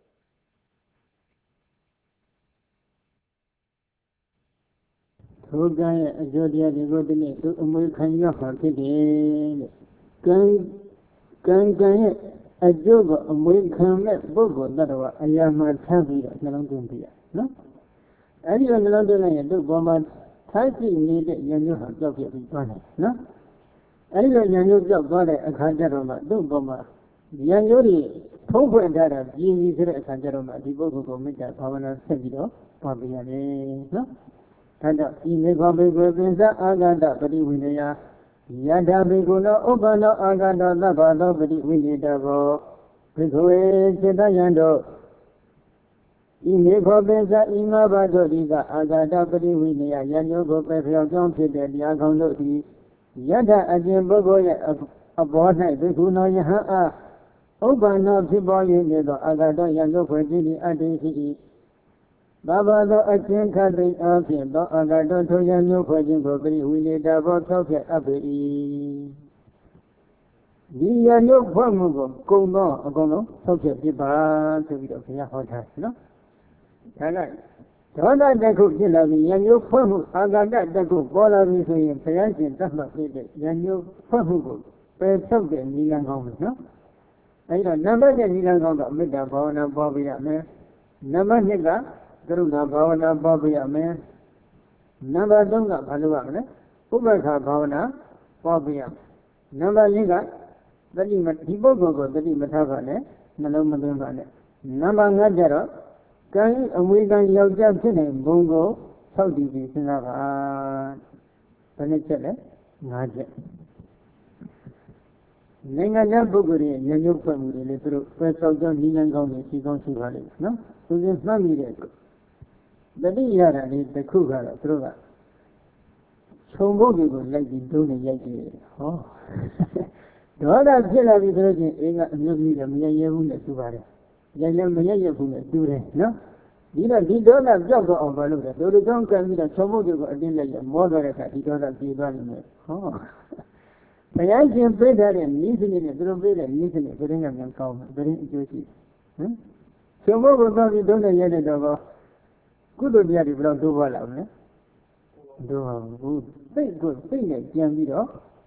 ထိုကံရဲ့အကျိုးတရားတွေကိုဒီနေ့သူအမွေခံရမှာဖြစ်တယ်တဲ့ကံရဲ့အကျိုးကိုအမွေခံမဲ့ပုဂ္ဂိုလ်တ attva အရာမှထားပြီးတော့နှလုံးသွင်းပြရနော်အဲဒီလိုနှလုံးသွင်းလိုက်ရင်သူ့ပေါ်မှာထားရှိနေတဲ့ဉာဏ်မျိုးဟာကြောက်ပြပြီးသွားတယ်နော်အဲဒီလိုဉာဏ်မျိုးကြောက်သွားတဲ့အခါကျတော့မှသူ့ပေါ်မှာဉာဏ်မျိုးတွေထုံးဖွင့်ထားတာပြင်းပြီးဆိုတဲ့အခါကျတော့မှဒီပုဂ္ဂိုလ်ကိုမေတ္တာဘာဝနာဆက်ပြီးတော့ပွားပြရတယ်နော်ဒါကြောင့်ဒီမေခေါဘေကိုပင်စအာဂန္တပရိဝိနယယထာဘေကုလောဥပ္ပလောအာဂန္တောသဗ္ဗသောပရိဝိနိတဘောဘေခဝေစေတယံတို့ဤမေခေါပင်စဤမဘာတို့ဒီကအာဂန္တပရိဝိနယယညုကိုပဲဖျောက်ကြောင်းဖြစ်တဲ့တရားကောင်းတို့သည်ယထာအရှင်ပုဂ္ဂိုလ်ရဲ့အဘော၌ဘေကုနောယဟံအားဥပ္ပနောဖြစ်ပေါ်၍နေသောအာဂန္တောယညုဖွယ်ခြင်းသည်အတ္တိရှိ၏ဘာဘာသောအချင်းခတ်သိအဖြစ်သောအာဂတောထိုရမျိုးဖွဲ့ခြင်းကိုပရိဝိနေတဘောဖြောက်ဖြက်အပ်ပေ၏ဒီရမျိုးဖွဲ့မှုကိုကုံသောအကုန်လုံးဖြောက်ဖြက်ပြပါဆိုပြီးတော့ဘုရားဟောထားနော်ဒါကဒေါသတစ်ခုဖြစ်လာပြီးရမျိုးဖွဲ့မှုအာဂတတစ်ခုပေါ်လာပြီဆိုရင်ဘုရားရှင်တတ်မှတ်ပြတဲ့ရမျိုးဖွဲ့မှုကိုပယ်ဖြောက်တဲ့နိလန်ကောင်းမယ်နော်အဲဒီတော့နံပါတ်1နိလန်ကောင်းတော့မေတ္တာဘာဝနာပွားပြရမယ်နံပါတ်2ကကရုဏာဘာဝနာပွားပြရမယ်နံပါတ်3ကဘာလို့ရမလဲဥပ္ပခါဘာဝနာပွားပြရမယ်နံပါတ်4ကတတိမဒီပုဂ္ဂိုလ်ကိုတတိမထားပါနဲ့နှလုံးမသွင်းပါနဲ့နံပါတ်5ကျတော့ကံအမွေကံယောက်ျားဖြစ်နေဘုံကိုဆောက်တည်ပြီးစဉ်းစားပါဘယ်နှချက်လဲ5ချက်နိုင်ငံခြားပုဂ္ဂိုလ်ရဲ့ဉာဏ်ရုပ်ဖွဲ့မှုတွေလေသူတို့ပဲဆောက်ကြောင်းနိလန်ကောင်းနေရှိကောင်းရှိပါလိမ့်မယ်နော်သူစဉ်မှတ်မိတဲ့တတိယတာလေးတစ်ခုကတော့သူတို့ကခြုံပုတ်တွေကိုလိုက်ပြီးဒုံးနဲ့ရိုက်ကြည့်ဟောဒေါသဖြစ်လာပြီဆိုလို့ချင်းအင်းကအမျိုးကြီးကမရရဲဘူးနဲ့သူပါတယ်ရိုက်လည်းမရရဲဘူးနဲ့သူတယ်နော်ဒီတော့ဒီဒေါသပြောက်တော့အောင်ပါလို့တယ်တို့တို့ကြောင့်ကံပြီးတော့ခြုံပုတ်တွေကိုအတင်းလိုက်ရမောသွားတဲ့အခါဒီဒေါသပြေးသွားလိမ့်မယ်ဟောဘုရားရှင်ပြထားတဲ့နည်းစနစ်နဲ့သူတို့ပြတဲ့နည်းစနစ်ပြင်းကမြန်ကောင်းတယ်ပြင်းအကျိုးရှိဟမ်ခြုံပုတ်ကိုသွားပြီးဒုံးနဲ့ရိုက်တဲ့တော့ကုသိုလ်တရားတွေဘယ်တော့တိုးပွားလာမလဲတိုးပါဘူးစိတ်ကိုစိတ်နဲ့ကြံပြီးတော့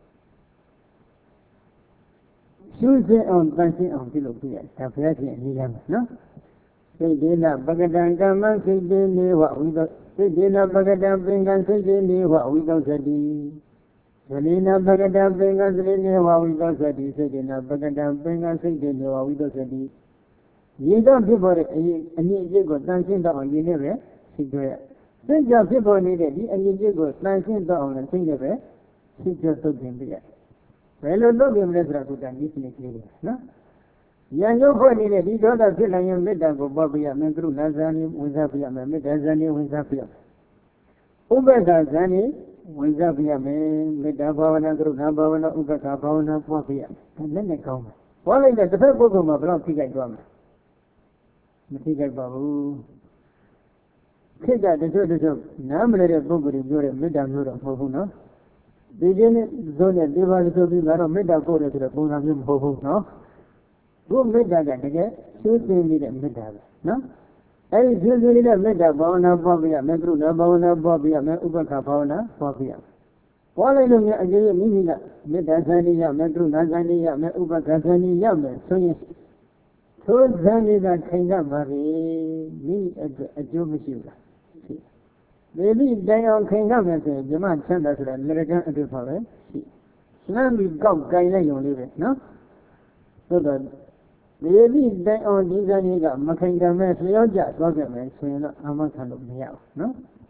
ရှုစင်အောင်တန်ရှင်းအောင်ပြုလုပ်ပြရတယ်ဒါဘုရားရှင်အနည်းလမ်းပဲနော်စိတ်ဒေနပကတံကမ္မစိတ်ဒေနေဝဝိသောစိတ်ဒေနပကတံပင်ကံစိတ်ဒေနေဝဝိသောသတိဇလိနပကတံပင်ကံစိတ်ဒေနေဝဝိသောသတိစိတ်ဒေနပကတံပင်ကံစိတ်ဒေနေဝဝိသောသတိရေတော့ဖြစ်ပေါ်တဲ့အမြင့်အကျင့်ကိုတန်ရှင်းတော့အောင်ရင်းနေပဲရှိကြရစိတ်ကြောင့်ဖြစ်ပေါ်နေတဲ့ဒီအမြင့်အကျင့်ကိုတန်ရှင်းတော့အောင်လည်းသိနေပဲရှိကြသုတ်တင်ပြရဘယ်လိုလုပ်ပြင်မလဲဆိုတာကုတ္တနိစ္စနေကလေးတွေနော်ဉာဏ်ရုပ်ဖွဲ့နေတဲ့ဒီဒေါသဖြစ်လာရင်မေတ္တာကိုပွားပြရမယ်ကရုဏာဇာနေဝင်စားပြရမယ်မေတ္တာဇာနေဝင်စားပြရမယ်ဥပ္ပခာဇာနေဝင်စားပြရမယ်မေတ္တာဘာဝနာကရုဏာဘာဝနာဥပ္ပခာဘာဝနာပွားပြရမယ်လက်နဲ့ကောင်းတယ်ပွားလိုက်တဲ့တစ်ဖက်ပုဂ္ဂိုလ်မှာဘယ်လောက်ထိခိုက်သွားမလဲမထိခိုက်ပါဘူးခိတ္တတချို့နားမလဲတဲ့ပုဂ္ဂိုလ်တွေပြောတဲ့မေတ္တာမျိုးတော့မဟုတ်ဘူးနော်ဒီချင်းနဲ့ဇုံးနဲ့ဒီပါလို့ဆိုပြီးငါတော့မေတ္တာပို့တယ်ဆိုတော့ပုံစံမျိုးမဟုတ်ဘူးနော်ဘုမေတ္တာကတကယ်ရှင်းသိနေတဲ့မေတ္တာပဲနော်အဲဒီရှင်းသိနေတဲ့မေတ္တာဘာဝနာပွားပြရမယ်ကရုဏာဘာဝနာပွားပြရမယ်ဥပ္ပခါဘာဝနာပွားပြရမယ်ပွားလိုက်လို့များအကျိုးမိမိကမေတ္တာဆန္ဒရမယ်ကရုဏာဆန္ဒရမယ်ဥပ္ပခါဆန္ဒရမယ်ဆိုရင်ထိုဇန်ဒီကခိုင်ကြပါပြီမိအတွက်အကျိုးမရှိဘူးလားဒီလိုတိုင်အောင်ခိုင်ကြမယ်ဆိုရင်ဇမချမ်းသာဆိုတာလက်ကန်အတွက်ပါပဲရှိလမ်းပြီးကောက်ကြိုင်လိုက်ရုံလေးပဲနော်သို့တော့ဒီလိုတိုင်အောင်ဒီဇန်ဒီကမခိုင်ကြမဲ့လျော့ကျသွားကြမယ်ဆိုရင်တော့အမှန်ခံလို့မရဘူးနော်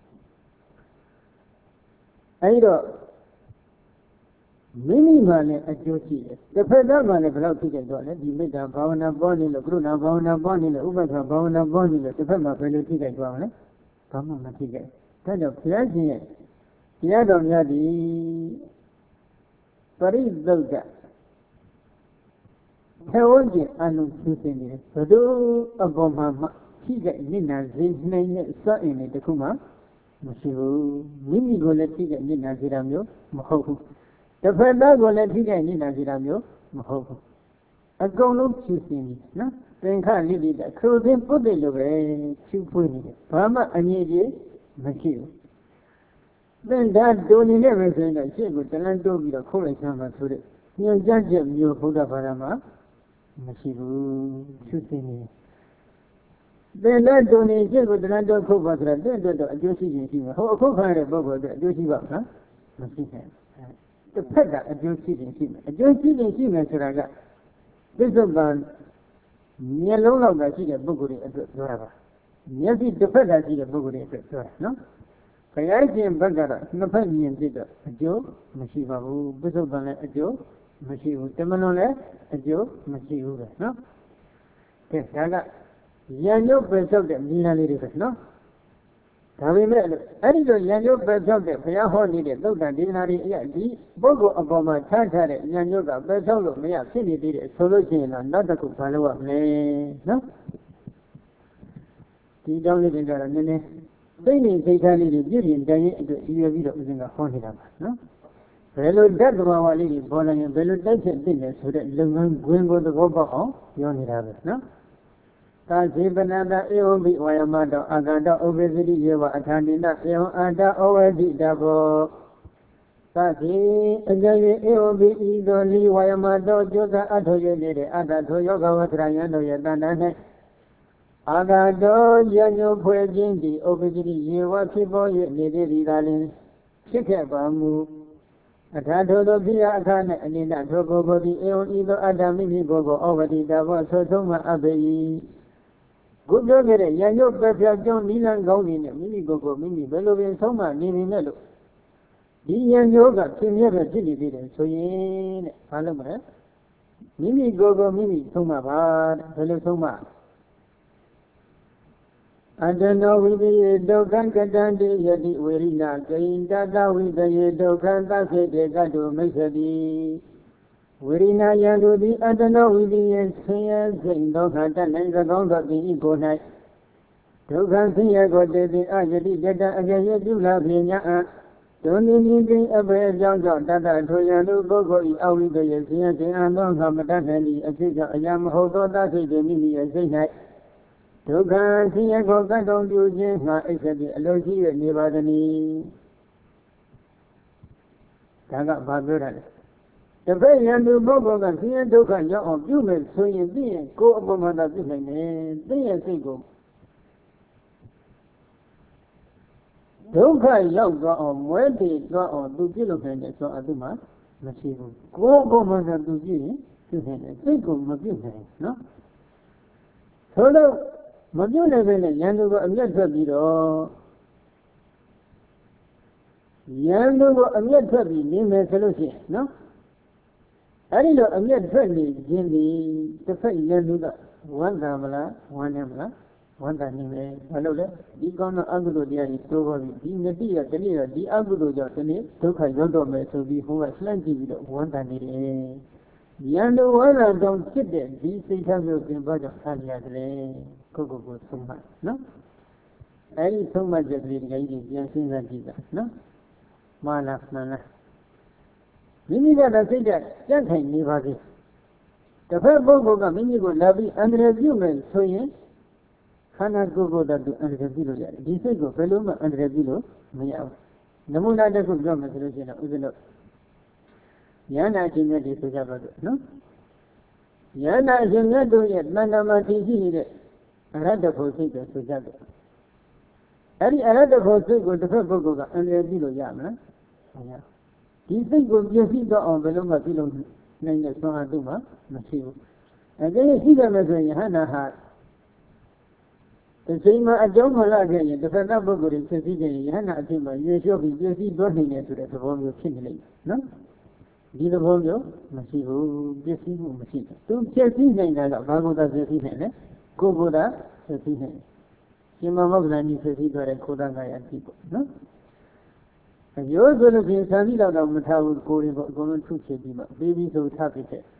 အဲဒီတော့မိမိမှလည်းအကျိုးရှိတယ်တစ်ဖက်သားမှလည်းဘယ်လောက်ထိခိုက်တော့လဲဒီမေတ္တာဘာဝနာပွားနေလို့ကရုဏာဘာဝနာပွားနေလို့ဥပ္ပခါဘာဝနာပွားနေလို့တစ်ဖက်မှာဘယ်လိုထိခိုက်သွားမလဲဘာမှမထိခိုက်ဒါကြောင့်ဘုရားရှင်ရဲ့တရားတော်များသည်ပရိသုဒ္ဓထေဝကျင်အလုံးသူစင်နေတယ်ဘယ်သူအပေါ်မှာမှထိခိုက်နိနာစေနိုင်တဲ့စအင်တွေတခုမှမရှိဘူးမိမိကိုလည်းထိခိုက်နိနာစေတာမျိုးမဟုတ်ဘူးတစ်ဖက်သားကိုလည်းထိခိုက်နိနာစေတာမျိုးမဟုတ်ဘူးအကုန်လုံးဖြူစင်နေနော်သင်္ခလိလိတခရုသင်ပုတ္တိလိုပဲဖြူဖွေးနေတယ်ဘာမှအငြိကြီးမရှိဘူးသင်္ဓာတူနေနေပဲဆိုရင်တော့ရှေ့ကိုတလန်းတိုးပြီးတော့ခုတ်လိုက်ချမ်းပါဆိုတဲ့ညွှန်ကြားချက်မျိုးဘုရားဘာသာမှာမရှိဘူးဖြူစင်နေသင်္ဓာတူနေရှေ့ကိုတလန်းတိုးခုတ်ပါဆိုတော့တဲ့အတွက်တော့အကျိုးရှိခြင်းရှိမှာဟိုအခုခံရတဲ့ပုဂ္ဂိုလ်အတွက်အကျိုးရှိပါ့မလားမရှိနိုင်ဘူးတစ်ဖက်ကအကျိုးရှိခြင်းရှိမယ်အကျိုးရှိခြင်းရှိမယ်ဆိုတာကသစ္စာပံမျက်လုံးလောက်သာရှိတဲ့ပုဂ္ဂိုလ်တွေအတွက်ပြောတာပါမျက်စိတစ်ဖက်ကရှိတဲ့ပုဂ္ဂိုလ်တွေအတွက်ပြောတာနော်ဘုရားရှင်ဘက်ကတော့နှစ်ဖက်မြင်ဖြစ်တော့အကျိုးမရှိပါဘူးသစ္စာပံလည်းအကျိုးမရှိဘူးတမလွန်လည်းအကျိုးမရှိဘူးပဲနော်ကဲဒါကရံညုတ်ပဲဆောက်တဲ့မိနာလေးတွေပဲနော်ဒါပေမဲ့အဲ့ဒီလိုရံညုတ်ပဲဆောက်တဲ့ဘုရားဟောနေတဲ့သုတ်တန်ဒေသနာတွေအရာဒီပုဂ္ဂိုလ်အပေါ်မှာထားထားတဲ့ရံညုတ်ကပဲဆောက်လို့မရဖြစ်နေသေးတယ်ဆိုလို့ရှိရင်တော့နောက်တစ်ခုဘာလို့ရမလဲနော်ဒီတောင်းလေးတွေကတော့နည်းနည်းသိနေစိတ်ထားလေးတွေပြည့်ပြည့်တိုင်းရဲ့အတွက်ရည်ရွယ်ပြီးတော့ဦးဇင်းကဟောနေတာပါနော်ဘယ်လိုဓာတ်သဘာဝလေးတွေပေါ်လာရင်ဘယ်လိုတိုက်ချက်သိလဲဆိုတဲ့လုပ်ငန်းခွင်ကိုသဘောပေါက်အောင်ပြောနေတာပဲနော်သာဇေပနတဧဝံဘိဝါယမတောအာဂတောဥပ္ပဇ္ဇိယေဝအထာဏိနဧဝံအာတဩဝေတိတဘောသာဇေအကြယေဧဝံဘိဤသို့လီဝါယမတောကျိုးသာအထောရနေတဲ့အတ္တထိုယောဂဝထရယံတို့ရဲ့တဏ္ဍာ၌အာဂတောယညုဖွယ်ခြင်းသည်ဥပ္ပဇ္ဇိယေဝဖြစ်ပေါ်၍နေသည်ဒီသာလင်ဖြစ်ခဲ့ပါမူအထာထိုသောဖြစ်ရာအခါ၌အနိဒထိုပုဂ္ဂိုလ်သည်ဧဝံဤသို့အတ္တမိမိကိုယ်ကိုဩဝတိတဘောဆွဆုံးမှအပ်ပေ၏ခုပြောခဲ့တဲ့ရံညုတ်ပဲပြောင်းကြောင်းနိလန်ကောင်းနေနဲ့မိမိကိုယ်ကိုမိမိဘယ်လိုပင်ဆုံးမနေနေနဲ့လို့ဒီရံညုတ်ကဖြစ်မြဲပဲဖြစ်နေသေးတယ်ဆိုရင်တဲ့ဘာလို့မလဲမိမိကိုယ်ကိုမိမိဆုံးမပါတဲ့ဘယ်လိုဆုံးမအတ္တနောဝိပိယေဒုက္ခံကတံတိယတိဝေရိနာကိဉ္တတဝိပယေဒုက္ခံသစ္စေတေကတုမိစ္ဆတိဝေရိနာယံတို့သည်အတ္တနောဝိပိယေဆင်းရဲစိတ်ဒုက္ခတတ်နိုင်သကောင်းသောတိဤကို၌ဒုက္ခဆင်းရဲကိုတည်သည်အယတိတတအကြရပြုလာဖြင့်ညာဒုနိနိကိအဘေအကြောင်းကြောင့်တတထိုယံတို့ပုဂ္ဂိုလ်ဤအဝိပယေဆင်းရဲခြင်းအသောငါမတတ်နိုင်၏အဖြစ်ကြောင့်အရာမဟုတ်သောသစ္စေတေမိမိရဲ့စိတ်၌ဒုက္ခဆင်းရဲကိုကတ်တော်ပြုခြင်းငါအိစ္ဆတိအလိုရှိ၍နေပါသည်ဒါကဘာပြောတာလဲတပည့်ရန်သူပုဂ္ဂိုလ်ကဆင်းရဲဒုက္ခရောက်အောင်ပြုမယ်ဆိုရင်သိရင်ကိုယ်အပေါ်မှာသာပြုနိုင်တယ်သိရဲ့စိတ်ကိုဒုက္ခရောက်သွားအောင်မွဲတည်သွားအောင်သူပြုလုပ်နိုင်တယ်ဆိုအတူမှမရှိဘူးကိုယ်အပေါ်မှာသာသူပြုရင်ပြုနိုင်တယ်စိတ်ကိုမပြုနိုင်နော်ဆိုတော့မပြုတ်နိုင်ပဲနဲ့ရန်သူကအမျက်ထွက်ပြီးတော့ရန်သူကအမျက်ထွက်ပြီးနေမယ်ဆိုလို့ရှိရင်နော်အဲ့ဒီလိုအမျက်ထွက်နေခြင်းဒီတစ်ဖက်ရန်သူကဝမ်းသာမလားဝမ်းနေမလားဝမ်းသာနေမယ်ဘာလို့လဲဒီကောင်းသောအကုသိုလ်တရားကြီးတိုးပါပြီဒီနတိကတနည်းတော့ဒီအကုသိုလ်ကြောင့်ဒီနေ့ဒုက္ခရောက်တော့မယ်ဆိုပြီးဟိုကလှမ်းကြည့်ပြီးတော့ဝမ်းသာနေတယ် Yan do wala don't sit there, these things have you been brought of Hadiadre, Coco so much, no? I eat so much that we get yes in the Jesus, no? Mana, mana. We need to say that, just hang me about it. The first book of Minigo Lavi and review, so yes, Hana go that to under the below. This is go, fellow under the below, me out. The moon I could go, Mr. Yana Jimmy to Jabba, no? Yana Jimmy do yet, Manama Tiji, another for figure to Jabba. Any another for figure to Fagoga and the below Yama. These things will be a figure on Veloma below named as Mahaduma, Masiu. And then you see them as a Hana hat. The same as John Malaga, the Fanabogo is considering Hana Jimmy, you shall be busy burning into the home of Kindling, no? Did home you? Masiu, busy, Masiu. Don't tell me that Bagoda Zefine, Gogoda, Zefine. Shimamoglan is a figure and Kodanga and people, no? And you're going to be in Samila of Matawu going to Chedima, baby so happy.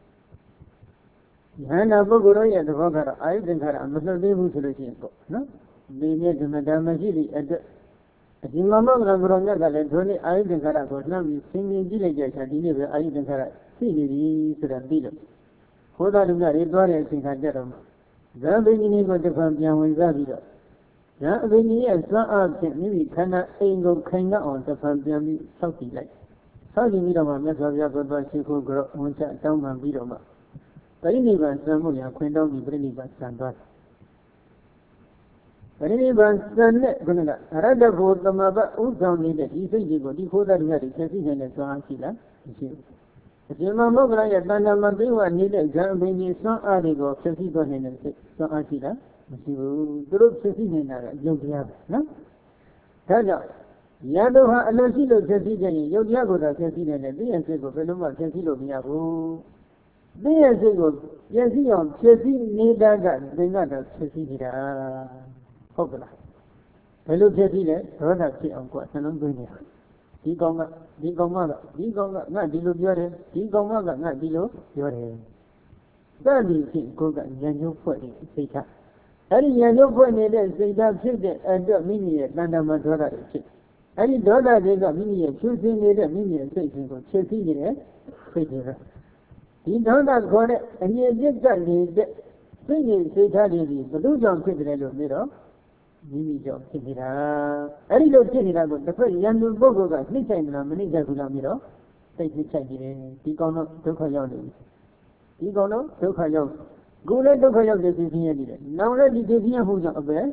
Yana Bogoroya, the Vogara, I think her, Mr. Debu solution, no? They made the Madame Majili at the Shimamoglan Gronga, and Tony, I think her was not singing villages and deliver, I think her, see to the dealer. Hoda Luga, Edward, I think I get them. The beginning of the Fampian with Zavida. Now, when you have some object, maybe cannot angle Kanga on the family Southie like. Southie Vidoma, Mesavia, but she could grow on that down and Vidoma. But anyone, Samuel, Quendon, be bringing back Sandra. But anyone, Sannet, rather for the mother who found me that he said you go before that we had a casting and so on. If you know, I had done a month, I needed examining you some article, Cassie Gohan and so on. Masiu, group sitting in a Yogia, no? Taja, Yadoha, Alosilo, Cassidani, Yogiago, Cassin, and the Ansego, Veloma, Cassilo, Miago. The Ansego, Yazion, Cassin, Nida, they got a Cassidra. Hopla. Hello, Cassina, Rona, Uncle, and Ungunia. Digonga, not below your head, Digonga, not below your head. That is it, Goga, and you put it, say that. Any yellow point is they have said and the mini at Nandamatra. Any dollar they got mini choosing it a mini and taking for chasing it, figure. He don't have got it, and he did that need singing, say that it is, but those don't fit it of mirror. Mimi job, Kitira. Any little Kitira, the first young Bogo got me time in a minute mirror. Take the check in, Ticono, Tokayon. Ticono, Tokayon. Go let the fire of the city. Now let the Divina who's up there.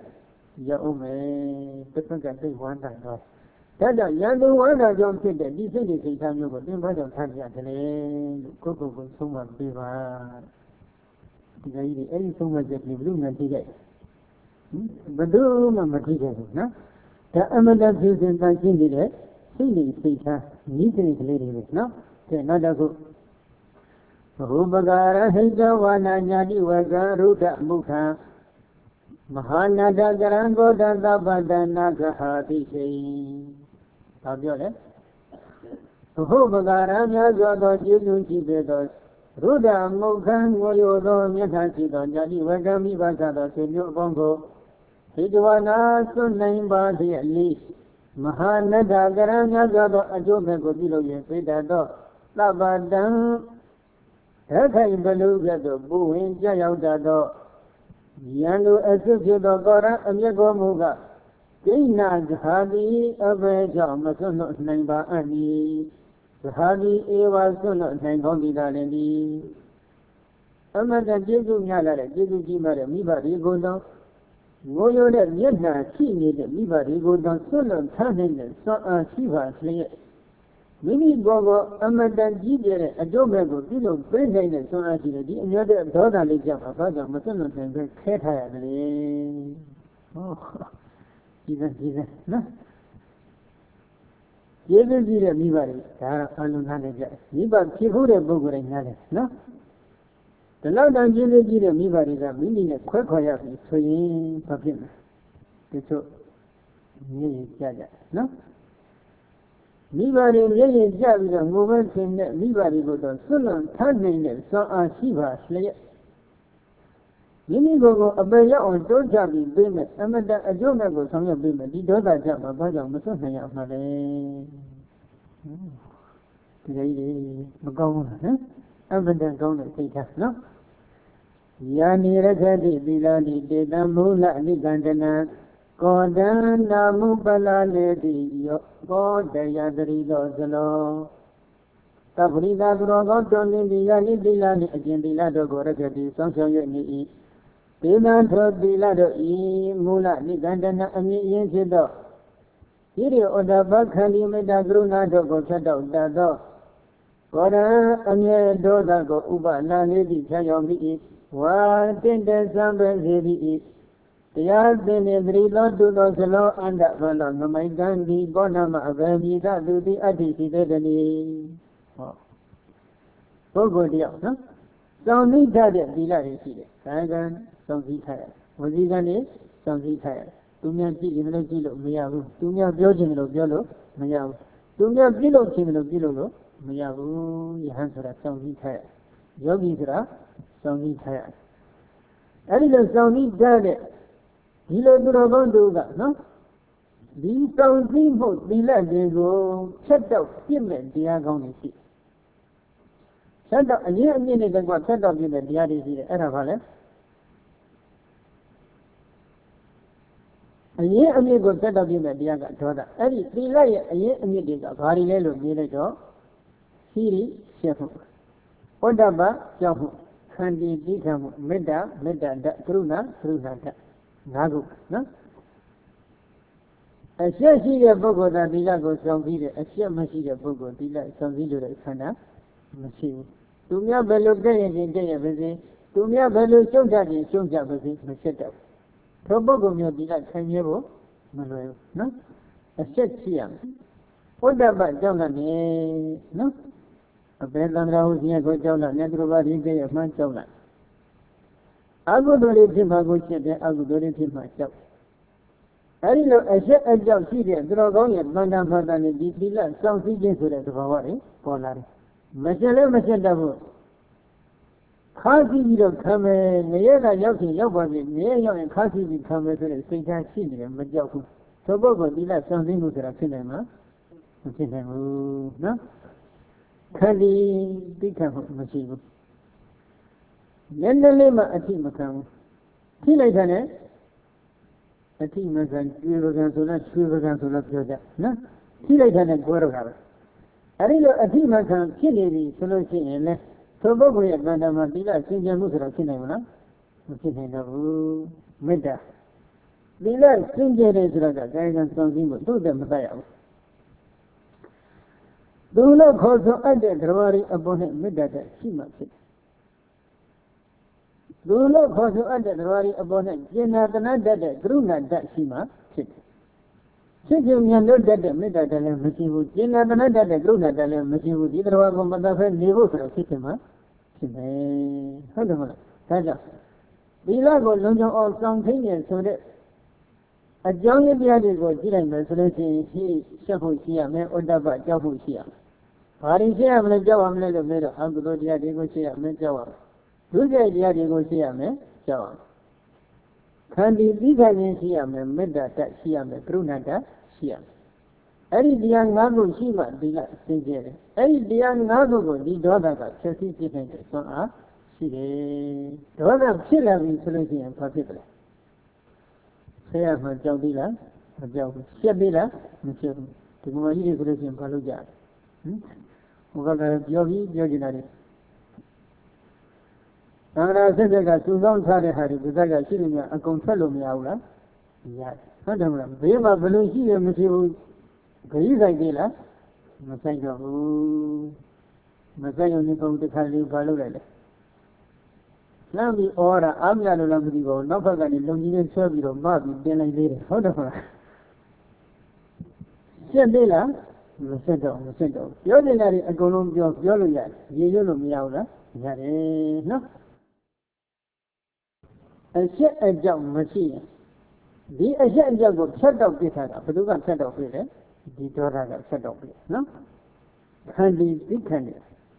Yaome, different can take one time. That a young one I don't think that this is a time you got in front of Tanzania, Coco, so much beaver. Any so much that you bloom and today. But do Mamma Tiga, no? The Amadas is in my city, singing Sita, neatly lady, no? Another go. Rubagara Hijawana Yadi Waga Ruta Muka Mahanada Garango Dada Badana Gahati Shay. Abiola Rubagara Yago Yuji Bedos Ruda Mukan Woyodo Yataki Yadi Wagami Basada Senyo Bongo Hijawana Sunaim Badi at least Mahanada Garanga Gado Ajobe Godilo Yepedado Labadan. Okay, Beluga, the Booing Jayado Yanu Associate Gora, and Yago Muga. Dina Hadi, a Beja, Mason, Namba, Ani. The Hadi, Eva, son of Nangondi Daleni. Amanda Jigu Yala, Jigu Jimara, Miba Rigodo. Woyo that Yetna, she needed Miba Rigodo, son of Tannen, so Shiva, Slay. Many Gogo, Amadan Giger, a Jobego, Dilo, President, and so as you did, and other daughter Legion of Father Mason and Kata. Oh, Jesus, no? Yever Gira Mivari, Alunanaja, Niba Kihure Bogur and Nada, no? The Lord and Gira Mivari are meaning a Quakoya, so in Papina. The so, no? မိဘတွေမျက်ရည်ကျပြီးတော့ငိုပဲခင်တဲ့မိဘတွေကိုတော့ဆွလွန်ထားနိုင်တဲ့စွမ်းအားရှိပါလျက်မိမိကိုယ်ကိုအပေရောက်အောင်တိုးချပြီးပေးမယ်အမတန်အကျိုးမဲ့ကိုဆောင်ရွက်ပေးမယ်ဒီဒေါသကြောင့်ဘာကြောင့်မဆွနိုင်ရမှာလဲဒီလေးမကောင်းဘူးလားနော်အမတန်ကောင်းတဲ့စိတ်ထားနော်ယာနိရခတိသီလာတိတေတံမူလအနိကန္တနာကောဒံနာမုပလာလေတိယောကောတယတရိသောဇလောသဗ္ဗရိတာသူတော်ကောင်းတော်လင်းဒီယာနိသီလာနိအကျင့်သီလတို့ကိုရခတိစောင့်ရှောက်ရနေ၏ဒေသံသောသီလတို့ဤမူလနိကန္တနာအမြင့်ရင်းဖြစ်သောဣရိဩဒဘခန္ဒီမေတ္တာကရုဏာတို့ကိုဖြတ်တောက်တတ်သောကောရအမြဲဒေါသကိုဥပနာလေးသည့်ဖြတ်ရောက်မိ၏ဝါတင့်တဲ့စံပဲစေသည်တရားသင်နေသတိတော်သူသောဇလောအန္တဘလောငမိုင်ကံဒီကောဏမအဘယ်မိသသူသည်အတ္တိရှိတဲ့တည်းဟောပုဂ္ဂိုလ်တယောက်နော်စောင့်သိထားတဲ့သီလတွေရှိတယ်ဒါကစောင့်သိထားရဝစီကံတွေစောင့်သိထားရသူများကြည့်ရင်လည်းကြည့်လို့မရဘူးသူများပြောချင်တယ်လို့ပြောလို့မရဘူးသူများပြုလုပ်ချင်တယ်လို့ပြုလုပ်လို့မရဘူးယဟန်ဆိုတာစောင့်သိထားရယောဂီဆိုတာစောင့်သိထားရအဲ့ဒီလိုစောင့်သိထားတဲ့ဒီလိုသူတော်ကောင်းတို့ကနော်ဒီစောင့်သိမှုသီလတွေကိုချက်တော့ပြည့်မဲ့တရားကောင်းတွေရှိချက်တော့အရင်အမြင့်နေတဲ့ကွာချက်တော့ပြည့်မဲ့တရားတွေရှိတယ်အဲ့ဒါဘာလဲအရင်အမြင့်ကိုချက်တော့ပြည့်မဲ့တရားကဒေါသအဲ့ဒီသီလရဲ့အရင်အမြင့်တွေကဘာတွေလဲလို့ပြောလိုက်တော့ဟိရိရှက်မှုဩဒ္ဒပကြောက်မှုခန္တီတိခမှုမေတ္တာဓာတ်ကရုဏာဓာတ်ငါးခုနော်အရှက်ရှိတဲ့ပုဂ္ဂိုလ်သာသီလကိုစောင့်ပြီးတယ်အရှက်မရှိတဲ့ပုဂ္ဂိုလ်သီလစောင့်ပြီးလို့တဲ့ခန္ဓာမရှိဘူးသူများဘယ်လိုကြည့်ရင်ကြည့်ရပါစေသူများဘယ်လိုရှုံ့ချရင်ရှုံ့ချပါစေမဖြစ်တော့ထိုပုဂ္ဂိုလ်မျိုးသီလခံရဖို့မလွယ်ဘူးနော်အရှက်ရှိရမယ်ဥဒ္ဒပကြောင့်လည်းနော်အဘယ်သံဃာဟုရှင်ကိုကြောက်လာမြတ်သူဘာဒီကရဲ့မှန်းကြောက်လာအကုသိုလ်တွေဖြစ်မှာကိုရှင်းတယ်အကုသိုလ်တွေဖြစ်မှာကြောက်အဲဒီလိုအရှက်အကြောက်ရှိတဲ့သူတော်ကောင်းရဲ့တန်တန်ဖန်တန်နဲ့ဒီသီလစောင့်စည်းခြင်းဆိုတဲ့သဘောဝတွေပေါ်လာတယ်မရှက်လည်းမရှက်တတ်ဘူးခါးစီးပြီးတော့ခံမယ်ငရဲကရောက်ရင်ရောက်ပါပြီငရဲရောက်ရင်ခါးစီးပြီးခံမယ်ဆိုတဲ့စိတ်ဓာတ်ရှိနေတယ်မကြောက်ဘူးသို့ပုဂ္ဂိုလ်သီလစောင့်စည်းမှုဆိုတာဖြစ်နိုင်မှာမဖြစ်နိုင်ဘူးနော်ခန္တီသိက္ခာမရှိဘူးနည်းနည်းလေးမှအထိမခံဘူးထိလိုက်တာနဲ့အထိမခံကျွေးပကံဆိုလားချွေးပကံဆိုလားပြောကြနော်ထိလိုက်တာနဲ့ကိုယ်တော့တာပဲအဲဒီလိုအထိမခံဖြစ်နေပြီဆိုလို့ရှိရင်လည်းသို့ပုဂ္ဂိုလ်ရဲ့တဏ္ဍာမှာသီလစင်ကြယ်မှုဆိုတာဖြစ်နိုင်မလားမဖြစ်နိုင်တော့ဘူးမေတ္တာသီလစင်ကြယ်တယ်ဆိုတာကကာယကံစောင့်စည်းမှုသူ့တဲ့မတတ်ရဘူးသူလည်းခေါ်ဆိုအပ်တဲ့တရားရီအပေါ်နဲ့မေတ္တာတရှိမှဖြစ်တယ်သူလည်းခေါ်ဆိုအပ်တဲ့တရားရီအပေါ်နဲ့ကျင်နာတနာတတ်တဲ့ကရုဏာတတ်ရှိမှဖြစ်တယ်ဖြစ်ခြင်းမြန်လို့တတ်တဲ့မေတ္တာတလည်းမရှိဘူးကျင်နာတနာတတ်တဲ့ကရုဏာတလည်းမရှိဘူးဒီတရားကိုမတတ်ဖဲနေဖို့ဆိုတော့ဖြစ်ခြင်းမှဖြစ်မယ်ဟုတ်တယ်မလားဒါကြောင့်သီလကိုလုံခြုံအောင်စောင့်ထိန်နေဆိုတဲ့အကြောင်းရင်းတရားတွေကိုကြည့်လိုက်မယ်ဆိုလို့ရှိရင်ရှိရှက်ဖို့ရှိရမယ်ဩတ္တပကြောက်ဖို့ရှိရမယ်ဘာတွေရှိရမလဲကြောက်ရမလဲလို့ပြောတော့အကုသိုလ်တရားတွေကိုရှိရမယ်ကြောက်ရမယ်ဒုစရိုက်တရားတွေကိုရှိရမယ်ကြောက်ရမယ်ခန္တီသီးခံခြင်းရှိရမယ်မေတ္တာတတ်ရှိရမယ်ကရုဏာတတ်ရှိရမယ်အဲ့ဒီတရား၅ခုရှိမှသီလစင်ကြယ်တယ်အဲ့ဒီတရား၅ခုကိုဒီဒေါသကဖြည့်ဆည်းပြနိုင်တဲ့ဆွမ်းအားရှိတယ်ဒေါသဖြစ်လာပြီဆိုလို့ရှိရင်ဘာဖြစ်လဲဆရာမှကြောက်သေးလားမကြောက်ဘူးရှက်သေးလားမရှက်ဘူးဒီမှာကြီးတွေဆိုလို့ရှိရင်ဘာလုပ်ကြလဲဟိုကလည်းပြောပြီးပြောနေတာလေသံဃာဆက်ဆက်ကစုဆောင်းထားတဲ့ဟာတွေဒီသက်ကရှိနေမှာအကုန်ထွက်လို့မရဘူးလားရတယ်ဟုတ်တယ်မလားဘေးမှာဘလို့ရှိရမရှိဘူးခရီးဆိုင်သေးလားမဆိုင်တော့ဘူးမဆိုင်ရင်ဒီကောင်တစ်ခါလေးဘာလုပ်လိုက်လဲလမ်းပြီးဩရာအားမရလို့လားမသိပါဘူးနောက်ဘက်ကနေလုံကြီးလေးဆွဲပြီးတော့မပြီးတင်လိုက်သေးတယ်ဟုတ်တယ်မလားရှက်သေးလားမရှက်တော့ပြောနေတာတွေအကုန်လုံးပြောလို့ရတယ်ရေရွတ်လို့မရဘူးလားရတယ်နော်အရှက်အကြောက်မရှိရင်ဒီအရှက်အကြောက်ကိုဖြတ်တော့ပြထားတာဘယ်သူကဖြတ်တော့ပြလဲဒီဒေါသကဆက်တော့ပြီနော်ခန္တီသိခန္တီ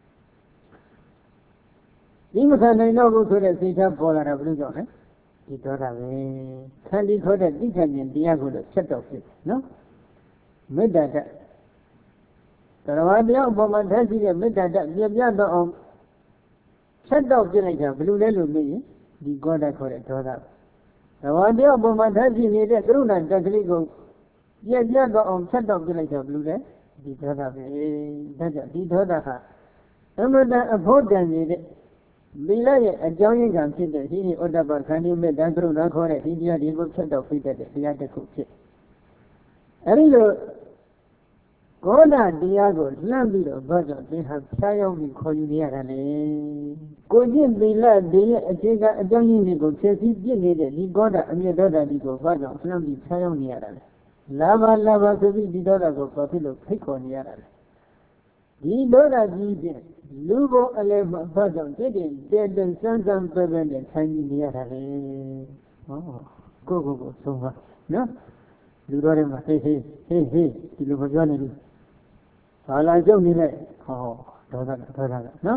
ဒီမခံနိုင်တော့ဘူးဆိုတဲ့စိတ်ထားပေါ်လာတာဘယ်လိုကြောင့်လဲဒီဒေါသပဲခန္တီခေါ်တဲ့သိခန္တီတရားကိုလည်းဆက်တော့ပြီနော်မေတ္တာတတရားတရားအပေါ်မှာထားရှိတဲ့မေတ္တာတပြပြတော့အောင်ဆက်တော့ပြလိုက်တာဘယ်လိုလဲလို့မေးရင်ဒီကောဓခေါ်တဲ့ဒေါသတရားတရားအပေါ်မှာထားရှိနေတဲ့ကရုဏာတက်ကလေးကိုပြပြတော့အောင်ဆက်တော့ပြလိုက်တာဘယ်လိုလဲဒီဒေါသပဲဒါကြောင့်ဒီဒေါသဟာအမှန်တန်အဖို့တန်နေတဲ့သီလရဲ့အကြောင်းရင်းခံဖြစ်တဲ့ဒီဩတ္တပခန္တီမေတ္တာကရုဏာခေါ်တဲ့ဒီတရားတွေကိုဆက်တော့ပြတဲ့တရားတစ်ခုဖြစ်အဲဒီလိုကောဓတရားကိုလှမ်းပြီးတော့ဘာကြောင့်သင်ဟာဖြားရောက်ပြီးခေါ်ယူနေရတာလဲကိုကျင့်သီလဒီရဲ့အခြေခံအကြောင်းရင်းတွေကိုဖြည့်ဆည်းပြည့်နေတဲ့ဒီကောဓအမြတ်ဒေါသဒီကိုဘာကြောင့်လှမ်းပြီးဖြားရောက်နေရတာလဲလာပါဆိုပြီးဒီဒေါသကိုဘာဖြစ်လို့ဖိတ်ခေါ်နေရတာလဲဒီဒေါသကြီးဖြင့်လူဘုံအလဲမှာဘာကြောင့်တည်တည်စမ်းပဲနဲ့ဆိုင်နေရတာလဲဟောကိုဆုံးပါနော်လူတော်တွေမှာဟေးဒီလိုမပြောနေဘူးဘာလာကျုပ်နေလဲဟောဒေါသကနော်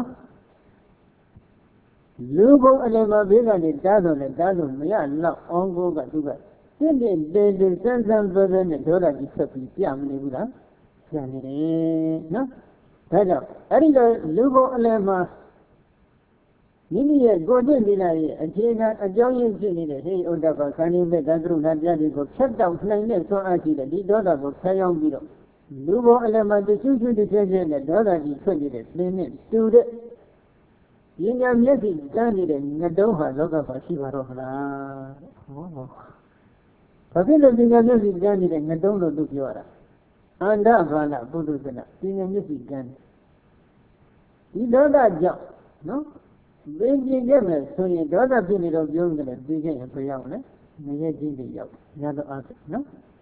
လူဘုံအလဲမှာဘေးကနေတားတော့လဲတားလို့မရတော့အောင်ကိုကသူကတည်စမ်းပဲနဲ့ဒေါသကြီးဆက်ပြီးပြမနေဘူးလားပြနေတယ်နော်ဒါကြောင့်အဲ့ဒီလိုလူဘုံအလဲမှာမိမိရဲ့ကိုယ်ကျင့်သီလရဲ့အခြေခံအကြောင်းရင်းဖြစ်နေတဲ့ဟေဩတ္တပခန္တီမေတ္တာကရုဏာတရားတွေကိုဖြတ်တောက်နိုင်တဲ့ဆွမ်းအားရှိတဲ့ဒီဒေါသကိုဆဲရောက်ပြီးတော့လူဘုံအလယ်မှာတရှုတစ်ချက်နဲ့ဒေါသကြီးထွက်နေတဲ့သင်နဲ့တူတဲ့ဉာဏ်မျက်စိကန်းနေတဲ့ငတုံးဟာလောကမှာရှိပါတော့မလားဟောဘာဖြစ်လို့ဉာဏ်မျက်စိကန်းနေတဲ့ငတုံးလို့သူပြောတာအန္တဘာလပုထုဇဏဉာဏ်မျက်စိကန်းဒီဒေါသကြောင့်နော်သိကျင်ခဲ့မယ်ဆိုရင်ဒေါသဖြစ်နေတော့ပြောနေတယ်သိကျင်ရင်ဘယ်ရောက်လဲငရဲကြီးတွေရောက်ရတော့အားနော်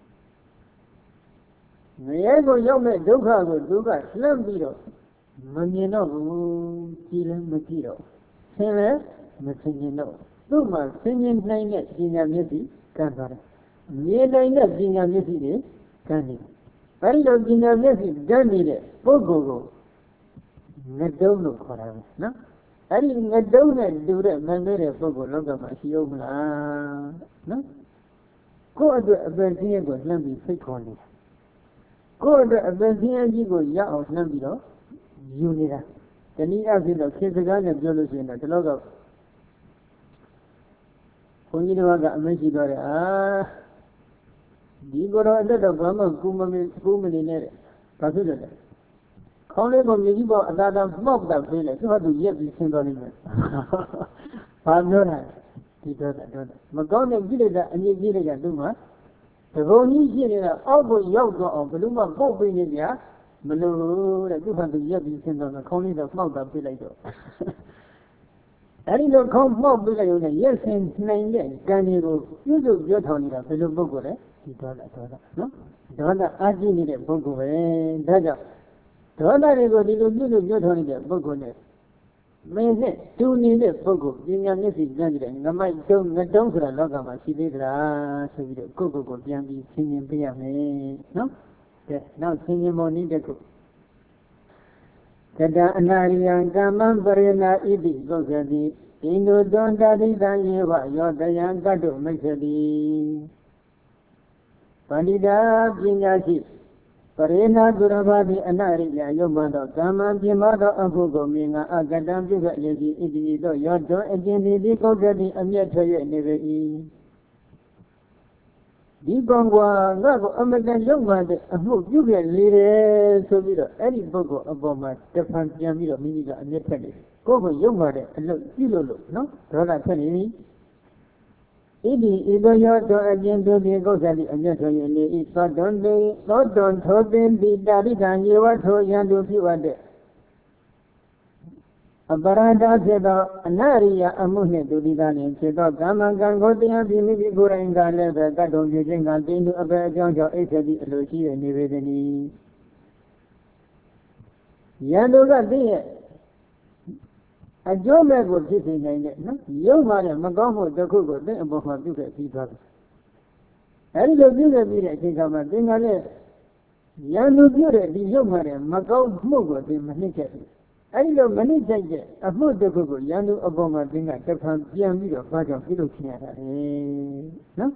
ငရဲကိုရောက်မဲ့ဒုက္ခကိုသူကလှမ်းပြီးတော့မမြင်တော့ဘူးကြည်လည်းမကြည့်တော့ဆင်းလည်းမဆင်ញင်တော့သူ့မှာဆင်ញင်နိုင်တဲ့ပညာမျက်စိကန်းသွားတယ်မြင်နိုင်တဲ့ပညာမျက်စိတွေကန်းနေတယ်အဲဒီလိုပညာမျက်စိကန်းနေတဲ့ပုဂ္ဂိုလ်ကိုငတုံးလို့ခေါ်တာပဲနော်အဲ့ဒီငတုံးနဲ့တူတဲ့မန္တတဲ့ပုဂ္ဂိုလ်လောကမှာရှိဦးမလားနော်ကိုယ့်အတွက်အပယ်ဆင်းရဲကိုလှမ်းပြီးဖိတ်ခေါ်နေတာကိုယ့်အတွက်အပယ်ဆင်းရဲကြီးကိုရအောင်လှမ်းပြီးတော့ယူနေတာတနည်းအားဖြင့်တော့ခေစကားနဲ့ပြောလို့ရှိရင်တော့ဒီလောကဘုန်းကြီးတော်ကအမရှိတော့တယ်ဒီကိုယ်တော်အတွက်တော့ဘာမှကူမနေနဲ့ဘာဖြစ်လို့လဲခေါင်းလေးကိုမြေကြီးပေါ်အသာမှောက်တာပြေးလိုက်သူကသူရက်ပြီးဆင်းသွားနေတယ်ဘာပြောတာဒီတော့မကောင်းတဲ့ကိလေသာအမြင့်ကြီးတွေကသူ့မှာတဘုံကြီးရှိနေတာအောက်ကိုရောက်တော့အောင်ဘယ်လိုမှပုတ်ပြီးနေကြမလို့တဲ့သူကသူရက်ပြီးဆင်းသွားတော့ခေါင်းလေးတော့မှောက်တာပြေးလိုက်တော့အဲဒီလိုခေါင်းမှောက်ပြေးလိုက်ရုံနဲ့ရက်ဆင်းနိုင်တဲ့ကံတွေကိုပြုစုပြောထောင်နေတာဘယ်လိုပုဂ္ဂိုလ်လဲဒီတော့နော်ဒေါသအားကြီးနေတဲ့ပုဂ္ဂိုလ်ပဲဒါကြောင့်ဒေါသတွေကိုဒီလိုပြုလို့ပြောထောင်နေတဲ့ပုဂ္ဂိုလ်နဲ့မင်းနဲ့တူနေတဲ့ပုဂ္ဂိုလ်ပညာမျက်စိကန်းကြည့်တယ်ငမိုက်တုံးဆိုတာလောကမှာရှိသေးသလားဆိုပြီးတော့ကိုယ့်ကိုယ်ပြန်ပြီးဆင်ခြင်ပေးရမယ်နော်ကဲနောက်ဆင်ခြင်ပုံနည်းတစ်ခုကတအနာရိယံကမ္မံပရိနာဣတိပုဂ္ဂတိဣန္ဒုတောတတိတံယေဝယောတယံကတ္တုမိစ္ဆတိပန္တိတာပညာရှိပရိနာသူရဘာတိအနာရိယယုံမသောကမ္မံပြမသောအဖို့ကိုမြင်ငါအကတံပြုခဲ့လေရှိဣတိသောယောတောအကျဉ်တိတိကုက္ကတိအမျက်ထွက်၍နေပေ၏ဒီကောင်ကွာငါ့ကိုအမတန်ယုံမှတဲ့အမှုပြုခဲ့လေတယ်ဆိုပြီးတော့အဲ့ဒီပုဂ္ဂိုလ်အပေါ်မှာတဖန်ပြန်ပြီးတော့မိမိကအမျက်ထွက်နေကိုယ့်ကိုယုံမှတဲ့အလုပ်ပြုလို့နော်ဒေါသထွက်နေပြီဣတိဤသောယောတောအကျဉ်သူတိကုက္ကတိအမျက်ထွက်၍နေ၏သောတွန်ထိုသင်တိတာရိကံယေဝထိုယံသူပြုအပ်တဲ့အပရဒဖြစ်သောအနာရိယအမှုနှင့်ဒုတိယနှင့်ဖြစ်သောကာမကံကိုတရားပြီးမိမိကိုယ်တိုင်ကလည်းပဲတတ်တော်ပြုခြင်းကတင်းသူအပေအကြောင်းကြောင့်အိဋ္ဌတိအလိုရှိရနေပေသည်။ယံသူကသိရဲ့အကျိုးမဲ့ကိုဖြစ်စေနိုင်တဲ့နော်ရုပ်မှလည်းမကောင်းမှုတစ်ခုကိုသင်အပေါ်မှာပြုခဲ့ပြီးသွားပြီ။အဲဒီလိုပြုခဲ့ပြီးတဲ့အချိန်ခါမှာသင်ကလည်း Yanu Pure, the Yomare, Macau Mogo, the Manicha. I love Manicha, a foot the Gogo, Yanu Obama, Dinga, Japan, Yami of Baja, Philoxia. No?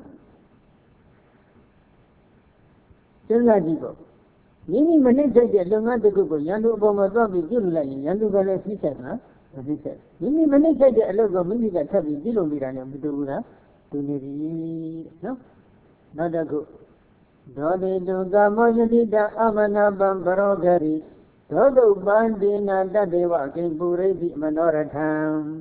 Tell Yini Manicha, Loma the Gogo, Yanu Obama, Jula, Yanu Gala Fisher, he said. Yini Manicha, a logo, Mimica, Tabi, Dilomira, and Vidura, to Navy, no? Not a good. Dodi Duga Mojida Amana Bambarogari, Dodo Bandina Dadeva Kimpuri Manoratam.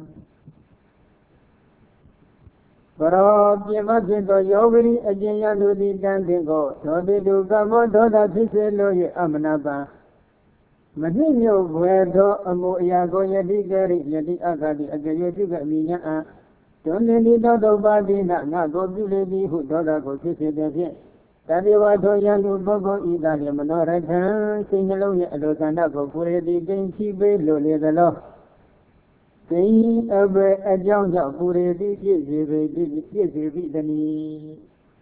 Baro Yamazingo Yoviri Ajayanu Dandigo, Dodi Duga Mododa Piselo Amanaba. Madinho Guedo Amo Yago Yadigari Yadi Agadi Agayotuga Mina. Don't Dodo Bandina, Nago Billy who Doda go to the Tadiwato Yanu Bogo Italia Manorata, Sinalonia, Losana, Pure, the Genchi, Loli, the law. Saying a young Pure, the knee.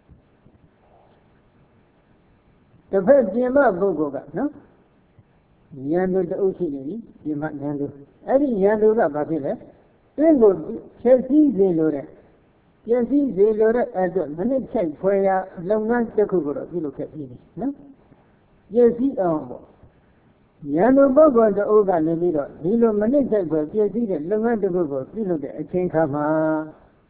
The first Yama Bogoga, no? Yanu the Ocean, Yama Yandu. Every Yandu Babila, then go Chelsea, Lore. Yes, they load at the minute check for ya long night the Kugura, you look at me, no? Yes, he Yano Bogo the Oga Levito, Hilo Minute check for yes, he the long night the Google, you look at a chain kama.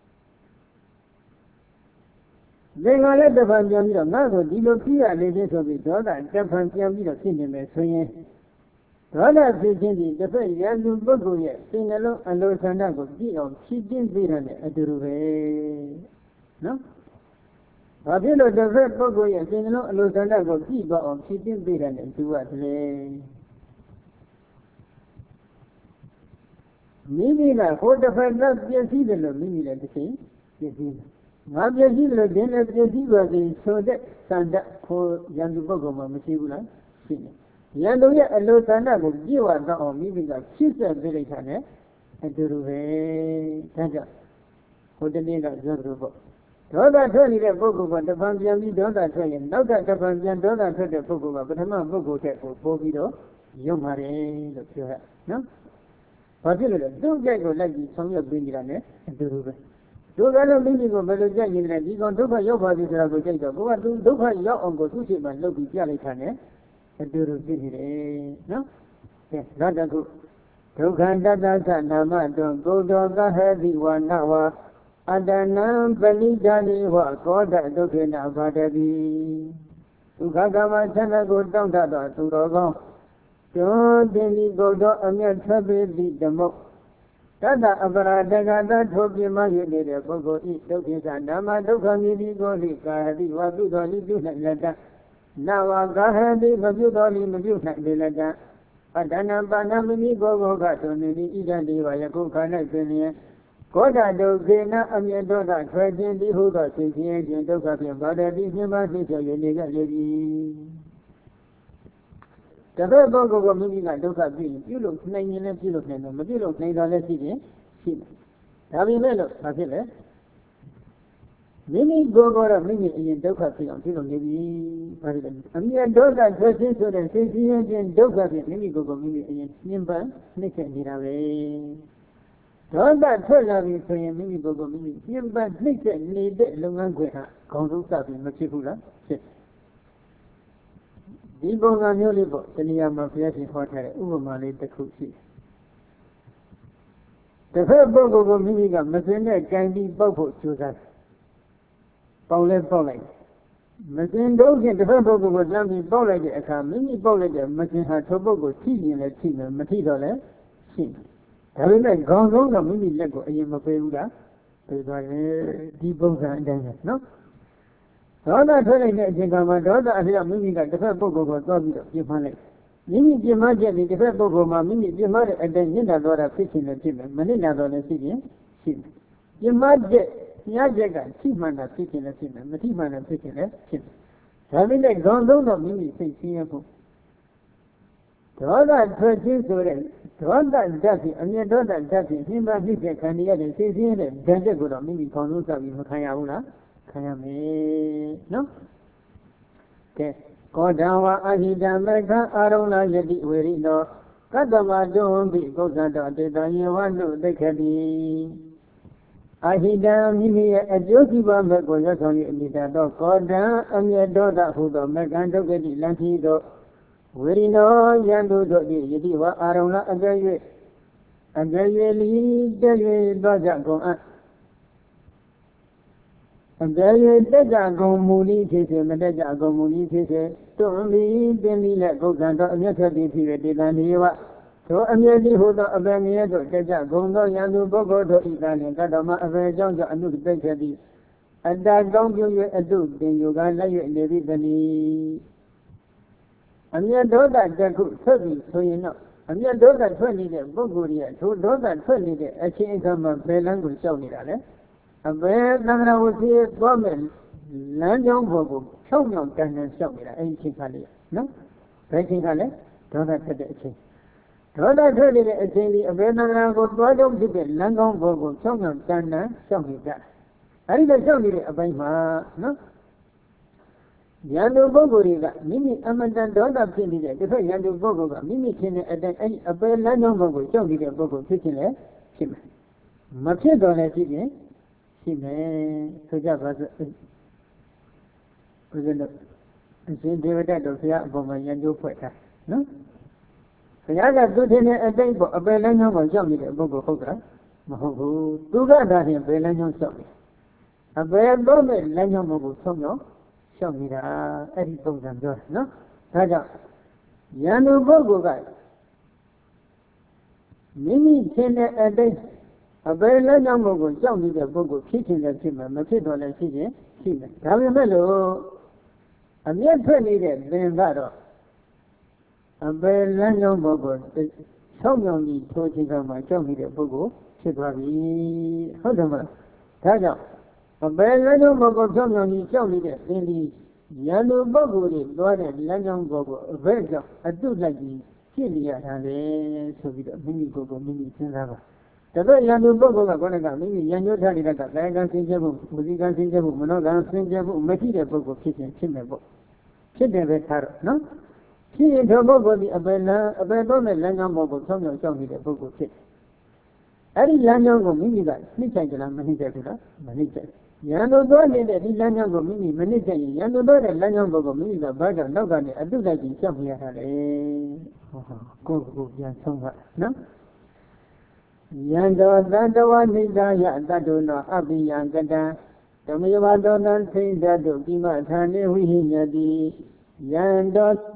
Then I let the Vanjamino Nago, Dilo Pia, ladies of the daughter, and Japan Piamino cinema, swinging. Rather, the first Yanu Bogo, yes, sing along and Losanago, Dio, she didn't be on it at the Ruve. No? Rabino, the first Bogo, yes, sing along and Losanago, Dio, she didn't be on it to what lay. Maybe not, what the first love, yes, even of me, let the same. Yes, even. Not yes, even of dinner, yes, even so that Sanda for Yanu Bogo, Mamma, singing. Yandoya Alotana will give us the meeting of sister village and to Ruve Tanja. For the name of Zorobo. Doda Tony the Bogo, but the Panjami Doda Tony, not that the Panjan Doda Tony the Bogo, but a man Bogo take for Bogido, Yomare, the Pura. No? Particularly, don't get your lucky from your Bingrane and to Ruve. Do I know meaning of Melojan in the Digon Doka Yoga, go to Doka your uncle to ship and look at Yalikane. No? Yes, not a good. Tokanda Nama don't go to heavy 1 hour. And then Belidani was called that Dokina Vadabi. Tukagama Chana go down to Rogo. Don't then go to a mere trouble the mo. Tata Abaradagada told you my little Bogo eat Dokisa Nama Dokami go Lika, he was to like that. Now I got handy, but you don't even do like that. But then I'm Banamini go got on the Eden Diva, go connect in here. Goda do Gena, and your daughter, Trajan, the who got his hands and took up your brother, this never did your nigger lady. The very Bogo of moving like those are being, you look 9 minutes, you look 9, but you look 9 dollars, see. Have you met us, Many go or many in Doka on Tilo Levy. A mere daughter person so that says he and Doka, many go in Nimba, make it in a way. Don't that tell of you for many go in Nimba, make it need Lungangueha, Conduct in Machipula. Dibo Naniolibo, Seniama Fiati Hotel, Umali the Kuchi. The first Bogo of Mimiga, Mazena can be Bobo to that. Paulet. Machine those in the Bogo was not Paulet, a mini Paulet, Machine had Tobogo, tea in a team, Matidole, she. Having a gone on a mini Lego, a Yamapeuda, Debo and Daniel, no? So that telling that my daughter, I am moving at the Bogo was going to give my leg. Mini Jimaja, the Bogo, Mini Jimad, and then Nina Dora fishing the team, Manila Dora city, she. Jimaja. Yajaga, Timana picking a sinner, Matimana picking a sinner. Having a gone of me, say, Singapore. To all that purchase to all that ducky, and your daughter ducky, him by his can the other says here, Janja good on me, Konusa, Kayauna, Kayame, no? Okay. Kodawa Ahida Meka Arona Yadi Verino Kadama don't be Gosada de Dayavano de Kadi Ahida Mimi a Jokiba Mekoyasoni Nidado Koda and your daughter who the Megando Gedi Lantido Verino Yandu Yediva Arona Agaye Agayeli Dele Bajago Agaye Dejago Muli Tise Medajago Muli Tise Don't be Demi let go and Yatadi Daniva. So Amedi who the Abamia to Dejago no Yandu Bogo to Itan Kadama Avajan and look Dekadi. And that don't give you a duke, then you got like in the Vidani. And yet, though that they could service, so you know. And yet, though that 20 days, Boguria, so though that 20 days, a change of a fair language show me that. A bear, Nana was here, Gorman, Landon Bogu, show me on Cannon show me that, ain't Chinkali. No? Breaking Hale, though that said a change. Though that really a change, a bear, Nana was brought up to the Landon Bogu, show me on Cannon, show me that. I didn't show me a Baima, no? Yandu Boguriga, Mimi Amadan Dona Pindi, the Yandu Bogoga, Mimi Kin at a bear Landon Bogu, show me the Bogu, Kitchen, Shim. Machidon, Shim, Sujava was in the David of Yaboma Yandu Poeta, no? So Yaga good in a day, but a bear Landon was show me the Bogo Hoga, Mahogu, Duga, him, bear Landon show me. A bear Bowman, Landon Bogu, Sono. Show me the Eddie Bogan door, no? Raja Yanu Bogugai Mimi Chen a day. A very long Bogu, show me the Bogu, kitchen the Simmer, Makido and City, Simmer. Tavimello a mere 20 days, then Vado. A very long Bogu, show me talking on my show me the Bogu, Chibravi, Hodama. Raja. A bear Lano Bogo Johnny show me that really Yano Bogu, Lord and Lanyon Bogo, a version, a do like me, Chilia, and so with a mini Bogo, mini Sinava. The very Yano Bogo are going to go, maybe Yano Tani like a Lagan Sinjabu, Musican Sinjabu, Monogan Sinjabu, Makita Bogo, Kitchen, Chimabo. Chicken Vetaro, no? She in the Bogo, a bear Lanyon Bogo, some show me the Bogo Kit. Ari Lanyon go Mimi that, Nichangela, Manija, Manija. Yano don't need a Lanyon go Mimi, Manija, Yano don't a Lanyon go Mimi, the burger, no gun, I do like in some here. Go, Yan Songa, no? Yando, that one is that do not have the Yangada. The Mivado don't think that do give a tiny we Yandi. Yando.